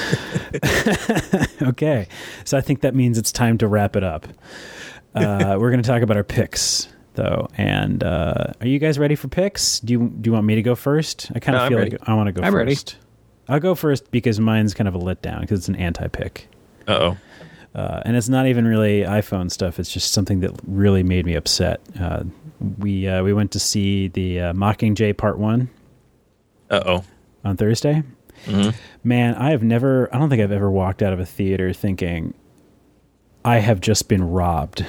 S1: Okay. So I think that means it's time to wrap it up. Uh, we're going to talk about our picks, though. And uh, are you guys ready for picks? Do you do you want me to go first? I kind
S3: No,
S1: of
S3: I'm
S1: feel
S3: ready.
S1: like I want to go
S2: I'm ready.
S1: first. I'll go first because mine's kind of a letdown because it's an anti-pick.
S3: Uh-oh.
S1: Uh, and it's not even really iPhone stuff. It's just something that really made me upset. Uh, we uh, we went to see the uh, Mockingjay Part One
S3: Uh-oh.
S1: on Thursday.
S3: Mhm.
S1: Man, I have never. I don't think I've ever walked out of a theater thinking I have just been robbed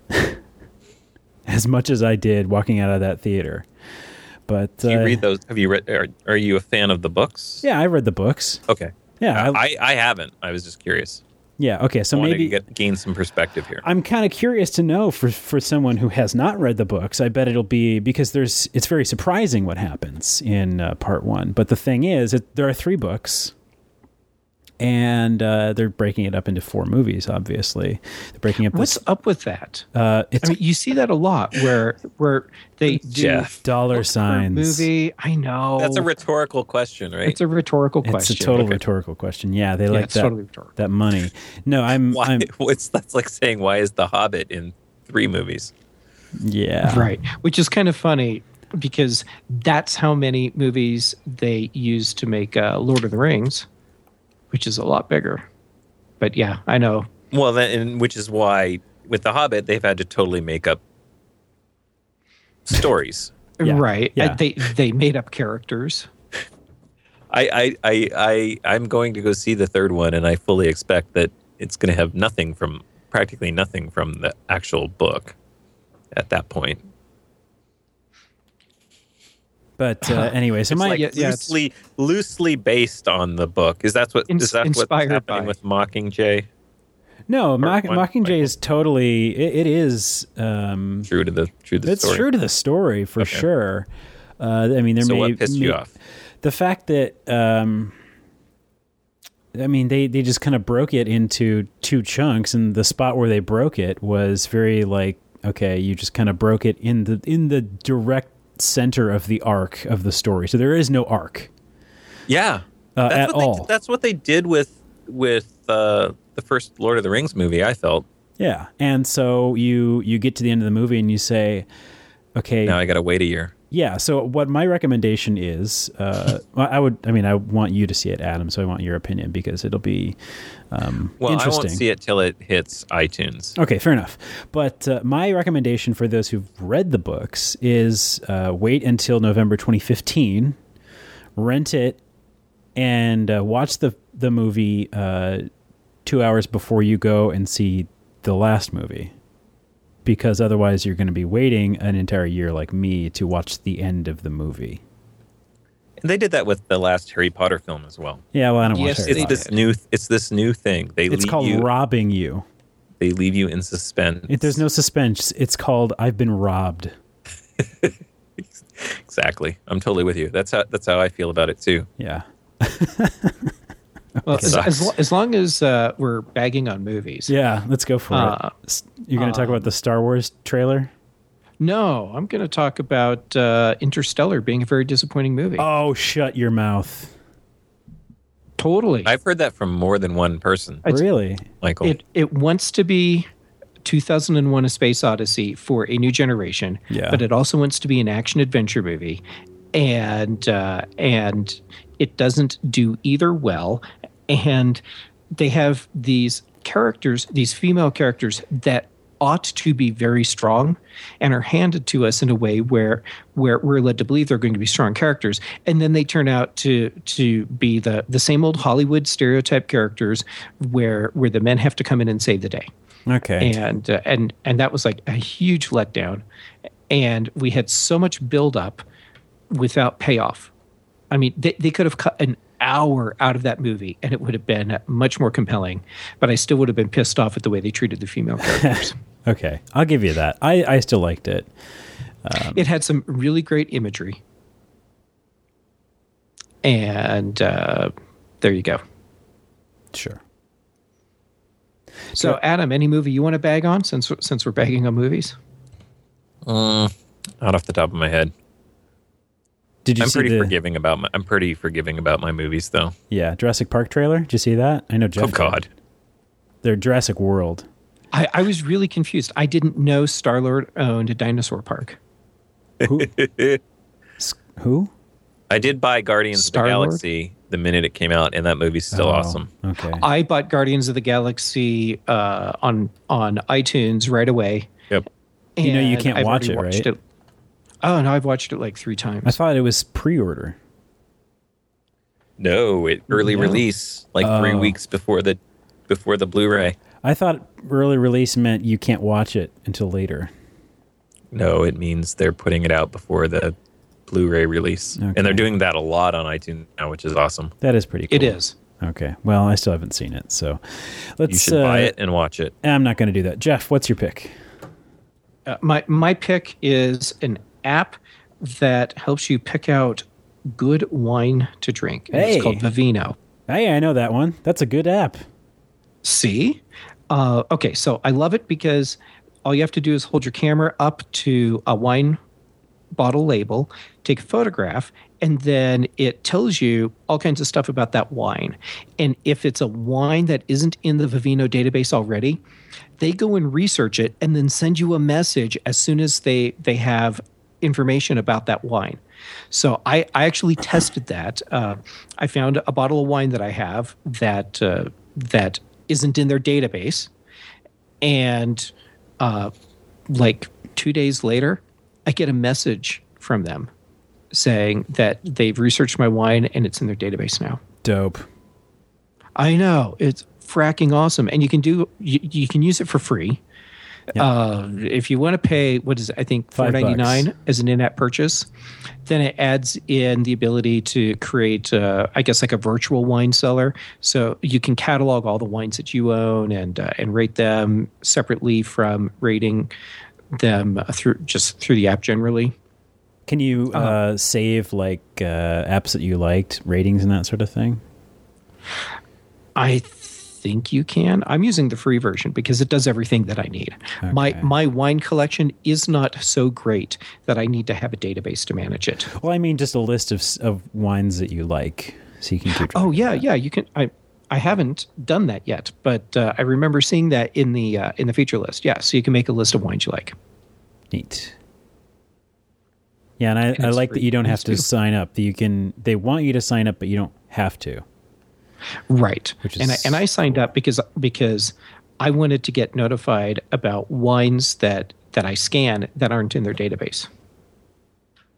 S1: as much as I did walking out of that theater. But
S3: Do you
S1: uh,
S3: read those? Have you read? Are, are you a fan of the books?
S1: Yeah, I read the books.
S3: Okay.
S1: Yeah, I,
S3: I, I haven't. I was just curious.
S1: yeah. Okay, so
S3: I wanted
S1: maybe
S3: to get, gain some perspective here.
S1: I'm kind of curious to know for for someone who has not read the books. I bet it'll be because there's it's very surprising what happens in uh, part one. But the thing is, it, there are three books, and uh, they're breaking it up into four movies. Obviously, they're breaking up.
S2: What's
S1: This,
S2: up with that?
S1: uh, it's
S2: I mean, you see that a lot where where they do
S3: Jeff.
S1: dollar
S2: book per
S1: signs.
S2: movie. I know
S3: That's a rhetorical question, right?
S2: It's a rhetorical
S1: It's
S2: question.
S1: a total
S3: Okay.
S1: rhetorical question. Yeah, they
S2: Yeah,
S1: like
S2: it's
S1: that
S2: totally rhetorical.
S1: that money. No, I'm.
S3: why?
S1: I'm
S3: It's, that's like saying, why is The Hobbit in three movies?
S1: yeah.
S2: Right, which is kind of funny because that's how many movies they used to make uh, Lord of the Rings, which is a lot bigger. But yeah, I know.
S3: Well, then, and which is why with The Hobbit they've had to totally make up stories.
S1: Yeah,
S2: Right,
S1: yeah.
S2: Uh, they they made up characters.
S3: I, I, I, I, I'm going to go see the third one, and I fully expect that it's going to have nothing from, practically nothing from the actual book at that point.
S1: But uh, anyway, so
S3: It's
S1: my
S3: like
S2: yeah, yeah, it's-
S3: loosely, loosely based on the book. Is that what
S2: Ins-
S3: is that what's
S2: inspired
S3: happening
S2: by.
S3: with Mockingjay?
S1: no, Mock,
S3: one,
S1: Mockingjay
S3: like-
S1: is totally. It, it is. Um,
S3: True to the true to the
S1: it's
S3: story.
S1: true to the story for
S3: Okay.
S1: sure. Uh, I mean, there
S3: So
S1: may
S3: what pissed you
S1: may-
S3: off?
S1: The fact that. Um, I mean, they, they just kind of broke it into two chunks, and the spot where they broke it was very like, okay, you just kind of broke it in the in the direct center of the arc of the story. So there is no arc
S3: Yeah,
S1: uh,
S3: that's
S1: at
S3: what
S1: all.
S3: They, that's what they did with with uh, the first Lord of the Rings movie. I felt.
S1: Yeah, and so you you get to the end of the movie and you say, okay,
S3: Now I got to wait a year.
S1: yeah. So what my recommendation is, uh, well, I would, I mean, I want you to see it, Adam. So I want your opinion because it'll be um,
S3: Well, I
S1: interesting.
S3: won't see it till it hits iTunes.
S1: Okay, fair enough. But uh, my recommendation for those who've read the books is uh, wait until November twenty fifteen, rent it, and uh, watch the the movie uh, two hours before you go and see the last movie, because otherwise you're going to be waiting an entire year like me to watch the end of the movie.
S3: And they did that with the last Harry Potter film as well.
S1: Yeah, well, I don't
S2: Yes,
S1: watch Harry
S3: It's
S1: Potter.
S3: this new. It's this new thing. They
S1: It's
S3: leave
S1: called
S3: you.
S1: robbing you.
S3: They leave you in suspense.
S1: If there's no suspense, it's called I've been robbed.
S3: Exactly. I'm totally with you. That's how. That's how I feel about it too.
S1: Yeah.
S2: Well, as,
S3: Sucks.
S2: as, lo- as long as uh, we're bagging on movies.
S1: Yeah, let's go for
S2: Uh,
S1: it. S- You're going to talk about the Star Wars trailer?
S2: No, I'm going to talk about uh, Interstellar being a very disappointing movie.
S1: Oh, shut your mouth.
S2: Totally.
S3: I've heard that from more than one person.
S2: It's-
S1: Really?
S3: Michael.
S2: It it wants to be two thousand one: A Space Odyssey for a new generation,
S1: Yeah.
S2: but it also wants to be an action adventure movie, and uh, and it doesn't do either well. And they have these characters, these female characters that ought to be very strong, and are handed to us in a way where where we're led to believe they're going to be strong characters, and then they turn out to to be the the same old Hollywood stereotype characters where where the men have to come in and save the day.
S1: Okay.
S2: And uh, and and that was like a huge letdown, and we had so much build up without payoff. I mean, they they could have cut an hour out of that movie and it would have been much more compelling, but I still would have been pissed off at the way they treated the female characters.
S1: Okay. I'll give you that. I, I still liked it.
S2: It had some really great imagery, and uh, there you go.
S1: Sure.
S2: So, Adam, any movie you want to bag on since since we're bagging on movies?
S3: Mm, not off the top of my head.
S1: Did you
S3: I'm
S1: see
S3: pretty
S1: the
S3: forgiving about my. I'm pretty forgiving about my movies, though.
S1: yeah Jurassic Park trailer? Did you see that? I know Jeff.
S3: Oh God.
S1: did. They're Jurassic World.
S2: I, I was really confused. I didn't know Star-Lord owned a dinosaur park.
S1: Who? S- Who?
S3: I did buy Guardians of
S2: Star-Lord?
S3: the Galaxy the minute it came out, and that movie's still
S1: Oh,
S3: awesome.
S1: Okay.
S2: I bought Guardians of the Galaxy uh, on on iTunes right away.
S3: Yep.
S1: You know you
S2: and
S1: can't
S2: I've
S1: watch
S2: already
S1: it,
S2: watched
S1: right?
S2: Oh no, I've watched it like three
S1: I
S2: times.
S1: thought it was pre-order.
S3: No, it early
S2: No.
S3: release, like three
S1: Oh.
S3: weeks before the before the Blu-ray.
S1: I thought early release meant you can't watch it until later.
S3: No, it means they're putting it out before the Blu-ray release,
S1: Okay.
S3: and they're doing that a lot on iTunes now, which is awesome.
S1: That is pretty cool.
S2: It is.
S1: Okay. Well, I still haven't seen it, so let's.
S3: You should
S1: uh,
S3: buy it and watch it.
S1: I'm not going to do that. Jeff, what's your pick?
S2: Uh, my my pick is an app that helps you pick out good wine to drink. And
S1: Hey.
S2: It's called Vivino.
S1: Hey, I know that one. That's a good app.
S2: See? Uh, okay, so I love it because all you have to do is hold your camera up to a wine bottle label, take a photograph, and then it tells you all kinds of stuff about that wine. And if it's a wine that isn't in the Vivino database already, they go and research it and then send you a message as soon as they, they have information about that wine. So I, I actually tested that. Uh, I found a bottle of wine that I have that uh, that isn't in their database, and uh, like two days later, I get a message from them saying that they've researched my wine and it's in their database now.
S1: Dope.
S2: I know, it's fracking awesome, and you can do you, you can use it for free. Uh, if you want to pay, what is it? I think four
S1: Five
S2: ninety nine
S1: bucks.
S2: as an in-app purchase, then it adds in the ability to create, uh, I guess, like a virtual wine cellar. So you can catalog all the wines that you own and uh, and rate them separately from rating them through just through the app generally.
S1: Can you uh,
S2: Uh-huh.
S1: save like uh, apps that you liked, ratings and that sort of thing?
S2: I think you can. I'm using the free version because it does everything that I need. My
S1: Okay.
S2: my wine collection is not so great that I need to have a database to manage it.
S1: Well, I mean, just a list of s- of wines that you like, so you can keep. track
S2: Oh
S1: of
S2: yeah,
S1: that.
S2: yeah. You can. I I haven't done that yet, but uh, I remember seeing that in the uh, in the feature list. Yeah, so you can make a list of wines you like.
S1: Neat. Yeah, and I,
S2: And
S1: I
S2: it's
S1: like that
S2: free.
S1: you don't
S2: And
S1: have
S2: it's
S1: to
S2: beautiful.
S1: sign up. That you can. They want you to sign up, but you don't have to.
S2: Right.
S1: Which
S2: and I,
S1: is
S2: and I signed up because because I wanted to get notified about wines that that I scan that aren't in their database.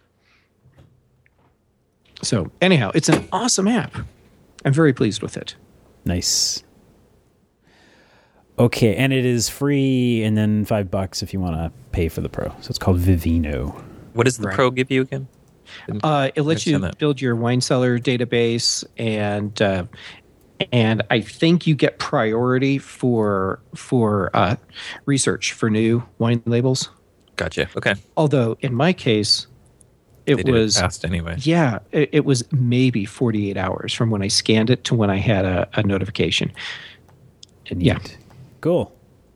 S2: So anyhow, it's an awesome app. I'm very pleased with it.
S1: Nice. Okay, and it is free, and then five bucks if you want to pay for the Pro. So it's called Vivino.
S3: What does the
S2: Right.
S3: Pro give you again?
S2: Uh, it lets you
S3: understand that.
S2: build your wine cellar database, and uh, and I think you get priority for for uh, research for new wine labels.
S3: Gotcha. Okay.
S2: Although in my case, it
S3: They did
S2: was
S3: it fast anyway.
S2: yeah, it, it was maybe forty-eight hours from when I scanned it to when I had a, a notification. Yeah.
S1: Neat. Cool.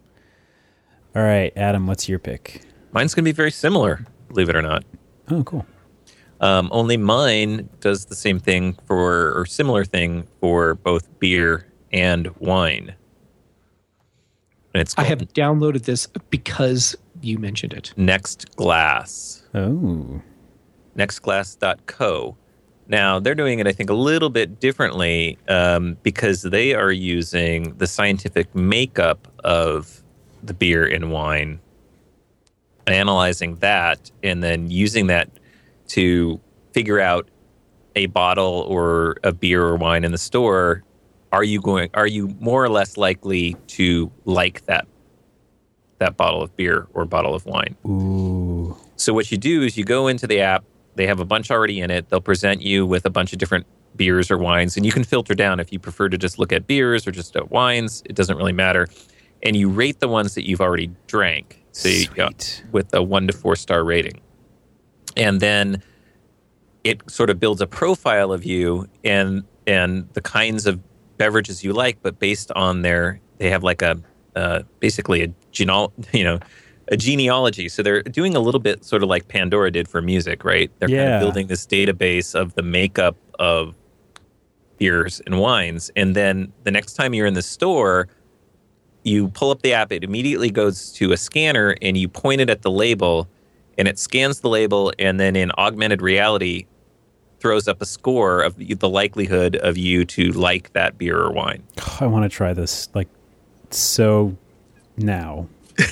S1: All right, Adam, what's your pick?
S3: Mine's going to be very similar, believe it or not.
S1: Oh, cool.
S3: Um, only mine does the same thing for, or similar thing for both beer and wine. And it's
S2: I
S3: called
S2: have downloaded this because you mentioned it.
S3: Next Glass.
S1: Oh.
S3: next glass dot co. Now, they're doing it, I think, a little bit differently um, because they are using the scientific makeup of the beer and wine, analyzing that, and then using that to figure out a bottle or a beer or wine in the store. Are you going? Are you more or less likely to like that that bottle of beer or bottle of wine?
S1: Ooh.
S3: So what you do is you go into the app. They have a bunch already in it. They'll present you with a bunch of different beers or wines, and you can filter down if you prefer to just look at beers or just at wines. It doesn't really matter. And you rate the ones that you've already drank, so you got,
S1: Sweet.
S3: with a one to four star rating. And then it sort of builds a profile of you and and the kinds of beverages you like, but based on their, they have like a uh, basically a genol, you know. a genealogy. So they're doing a little bit sort of like Pandora did for music, right? They're kind
S1: Yeah.
S3: of building this database of the makeup of beers and wines. And then the next time you're in the store, you pull up the app, it immediately goes to a scanner and you point it at the label and it scans the label, and then in augmented reality throws up a score of the likelihood of you to like that beer or wine.
S1: Oh, I want to try this like so now.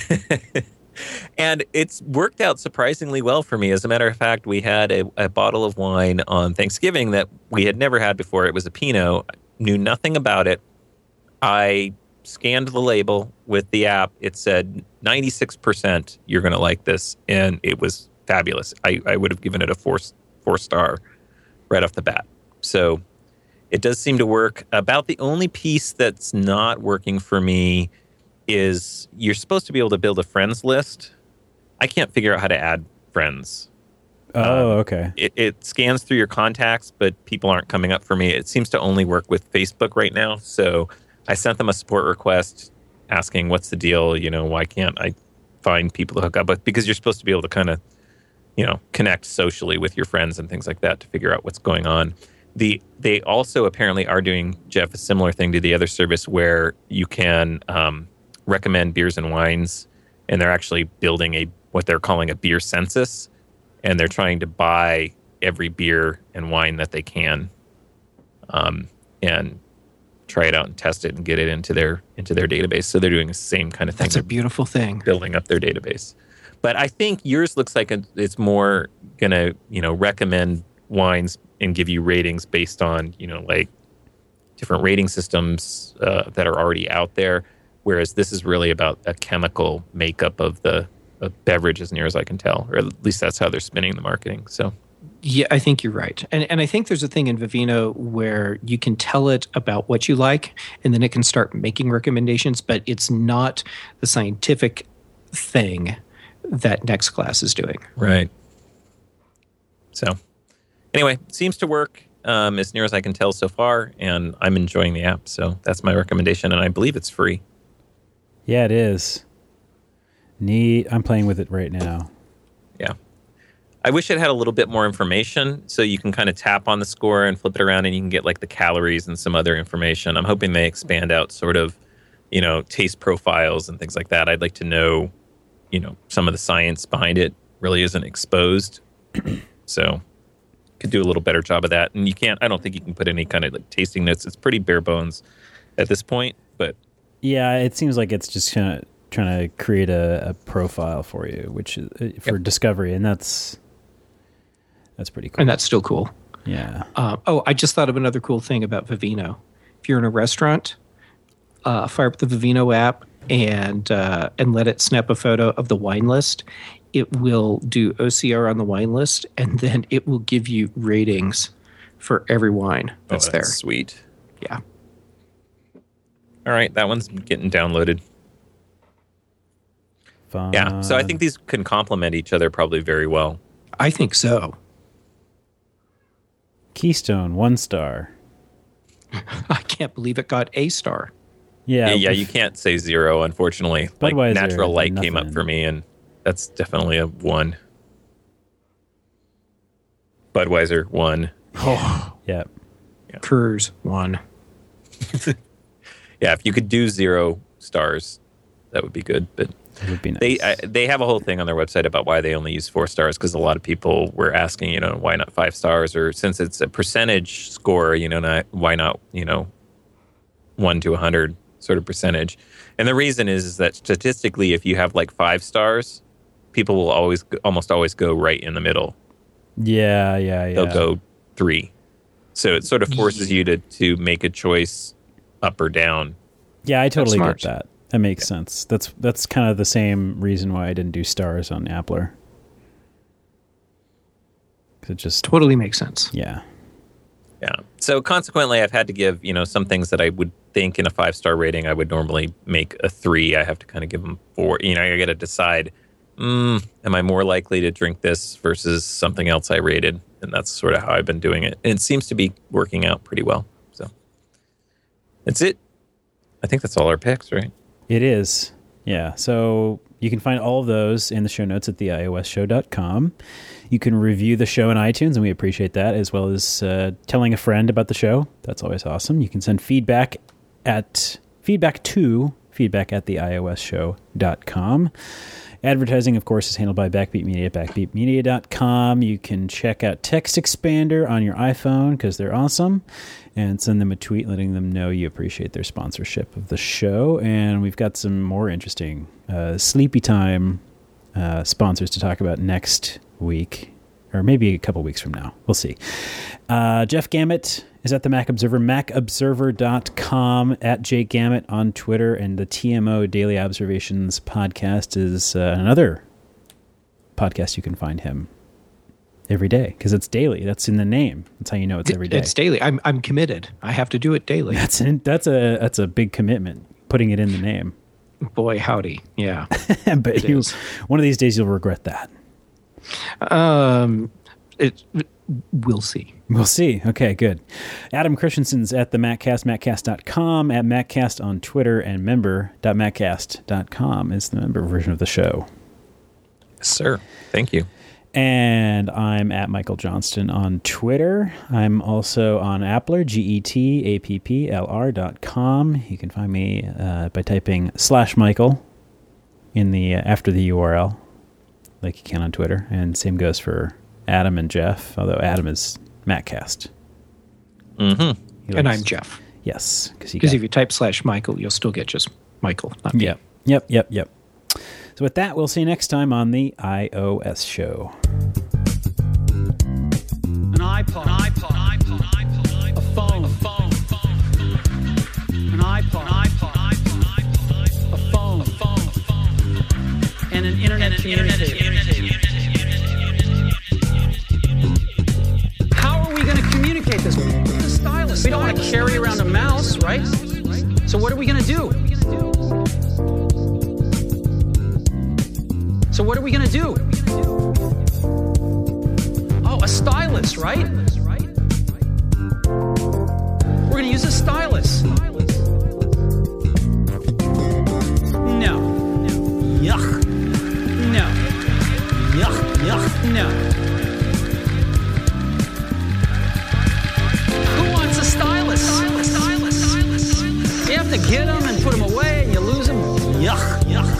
S3: And it's worked out surprisingly well for me. As a matter of fact, we had a, a bottle of wine on Thanksgiving that we had never had before. It was a Pinot. Knew nothing about it. I scanned the label with the app. It said ninety-six percent you're going to like this. And it was fabulous. I, I would have given it a four, four star right off the bat. So it does seem to work. About the only piece that's not working for me is you're supposed to be able to build a friends list. I can't figure out how to add friends.
S1: Oh,
S3: Um,
S1: okay.
S3: It, it scans through your contacts, but people aren't coming up for me. It seems to only work with Facebook right now. So I sent them a support request asking, what's the deal? You know, why can't I find people to hook up with? Because you're supposed to be able to kind of, you know, connect socially with your friends and things like that to figure out what's going on. The They also apparently are doing, Jeff, a similar thing to the other service where you can um, recommend beers and wines, and they're actually building a what they're calling a beer census, and they're trying to buy every beer and wine that they can, um, and try it out and test it and get it into their into their database. So they're doing the same kind of thing.
S2: That's a beautiful thing.
S3: Building up their database. But I think yours looks like a, it's more gonna, you know, recommend wines and give you ratings based on, you know, like different rating systems uh, that are already out there. Whereas this is really about a chemical makeup of the of beverage, as near as I can tell, or at least that's how they're spinning the marketing. So,
S2: Yeah, I think you're right. And and I think there's a thing in Vivino where you can tell it about what you like, and then it can start making recommendations, but it's not the scientific thing that Next Glass is doing.
S3: right. So, anyway, it seems to work um, as near as I can tell so far, and I'm enjoying the app. So that's my recommendation, and I believe it's free.
S1: Yeah, it is. Neat. I'm playing with it right now.
S3: Yeah. I wish it had a little bit more information so you can kind of tap on the score and flip it around and you can get like the calories and some other information. I'm hoping they expand out sort of, you know, taste profiles and things like that. I'd like to know, you know, some of the science behind it really isn't exposed. So could do a little better job of that. And you can't, I don't think you can put any kind of like tasting notes. It's pretty bare bones at this point, but
S1: Yeah, it seems like it's just kind of trying to create a, a profile for you, which is uh, for
S3: Yep.
S1: discovery, and that's that's pretty cool.
S2: And that's still cool.
S1: Yeah.
S2: Uh, oh, I just thought of another cool thing about Vivino. if you're in a restaurant, uh, fire up the Vivino app and uh, and let it snap a photo of the wine list. It will do O C R on the wine list, and then it will give you ratings for every wine that's,
S3: oh, that's
S2: there.
S3: Sweet.
S2: Yeah.
S3: All right, that one's getting downloaded.
S1: Fun.
S3: Yeah, so I think these can complement each other probably very well.
S2: I think so.
S1: Keystone, one star.
S2: I can't believe it got a star.
S1: Yeah,
S3: Yeah, yeah, you can't say zero, unfortunately. Like
S1: Budweiser,
S3: Natural Light came up
S1: nothing.
S3: for me, and that's definitely a one. Budweiser, one.
S2: Oh,
S1: yeah.
S2: Coors, one.
S3: Yeah, if you could do zero stars, that would be good. But
S1: It would be nice.
S3: they I, they have a whole thing on their website about why they only use four stars, because a lot of people were asking, you know, why not five stars? Or since it's a percentage score, you know, not, why not, you know, one to a hundred sort of percentage? And the reason is, is that statistically, if you have like five stars, people will always, almost always go right in the middle.
S1: yeah, yeah, yeah.
S3: They'll go three. So it sort of forces you to, to make a choice up or down.
S1: Yeah, I totally
S2: smart.
S1: get that. That makes sense. That's that's kind of the same reason why I didn't do stars on Appler. 'Cause it just
S2: Totally makes sense.
S1: yeah.
S3: Yeah. So consequently, I've had to give, you know, some things that I would think in a five-star rating, I would normally make a three. I have to kind of give them four. You know, I got to decide, mm, am I more likely to drink this versus something else I rated? And that's sort of how I've been doing it. And it seems to be working out pretty well. So that's it. I think that's all our picks, right?
S1: It is. Yeah. So you can find all of those in the show notes at the i o s show dot com. You can review the show on iTunes, and we appreciate that, as well as uh, telling a friend about the show. That's always awesome. You can send feedback at feedback to feedback at the i o s show dot com. Advertising, of course, is handled by Backbeat Media at backbeat media dot com. You can check out Text Expander on your iPhone because they're awesome, and send them a tweet letting them know you appreciate their sponsorship of the show. And we've got some more interesting uh, Sleepy Time uh, sponsors to talk about next week, or maybe a couple weeks from now. We'll see. Uh, Jeff Gamet is at the Mac Observer, mac observer dot com, at Jake Gamet on Twitter, and the T M O Daily Observations podcast is uh, another podcast you can find him every day, because it's daily. That's in the name. That's how you know it's every day.
S2: It's daily. I'm I'm committed. I have to do it daily.
S1: That's an, that's a that's a big commitment, putting it in the name.
S2: Boy, howdy. Yeah.
S1: But
S2: It
S1: you,
S2: is.
S1: one of these days you'll regret that.
S2: Um, it, we'll see.
S1: We'll see. Okay, good. Adam Christensen's at the MacCast, maccast dot com, at MacCast on Twitter, and member dot maccast dot com is the member version of the show.
S3: Yes, sir. Thank you.
S1: And I'm at Michael Johnston on Twitter. I'm also on Appler, G E T A P P L R dot com. You can find me uh, by typing slash Michael in the uh, after the U R L, like you can on Twitter. And same goes for Adam and Jeff, although Adam is MacCast.
S3: Mm-hmm.
S1: He
S2: And
S1: likes-
S2: I'm Jeff.
S1: Yes.
S2: Because
S1: Because
S2: if you type slash Michael, you'll still get just Michael, not me.
S1: Yep. Yep. Yep. Yep. So with that, we'll see you next time on the iOS show.
S4: An iPod, an iPod, an iPod, an iPod, a phone, a phone, an iPod, an iPod, an iPod, a phone, a phone, a phone, and an internet communicator. How are we going to communicate this? The stylus. We don't want to carry around a mouse, right? So what are we going to do? So what are we going to do? Oh, a stylus, right? We're going to use a stylus. No. Yuck. No. Yuck. Yuck. No. Who wants a stylus? Stylus. Stylus. Stylus. You have to get them and put them away and you lose them. Yuck. Yuck.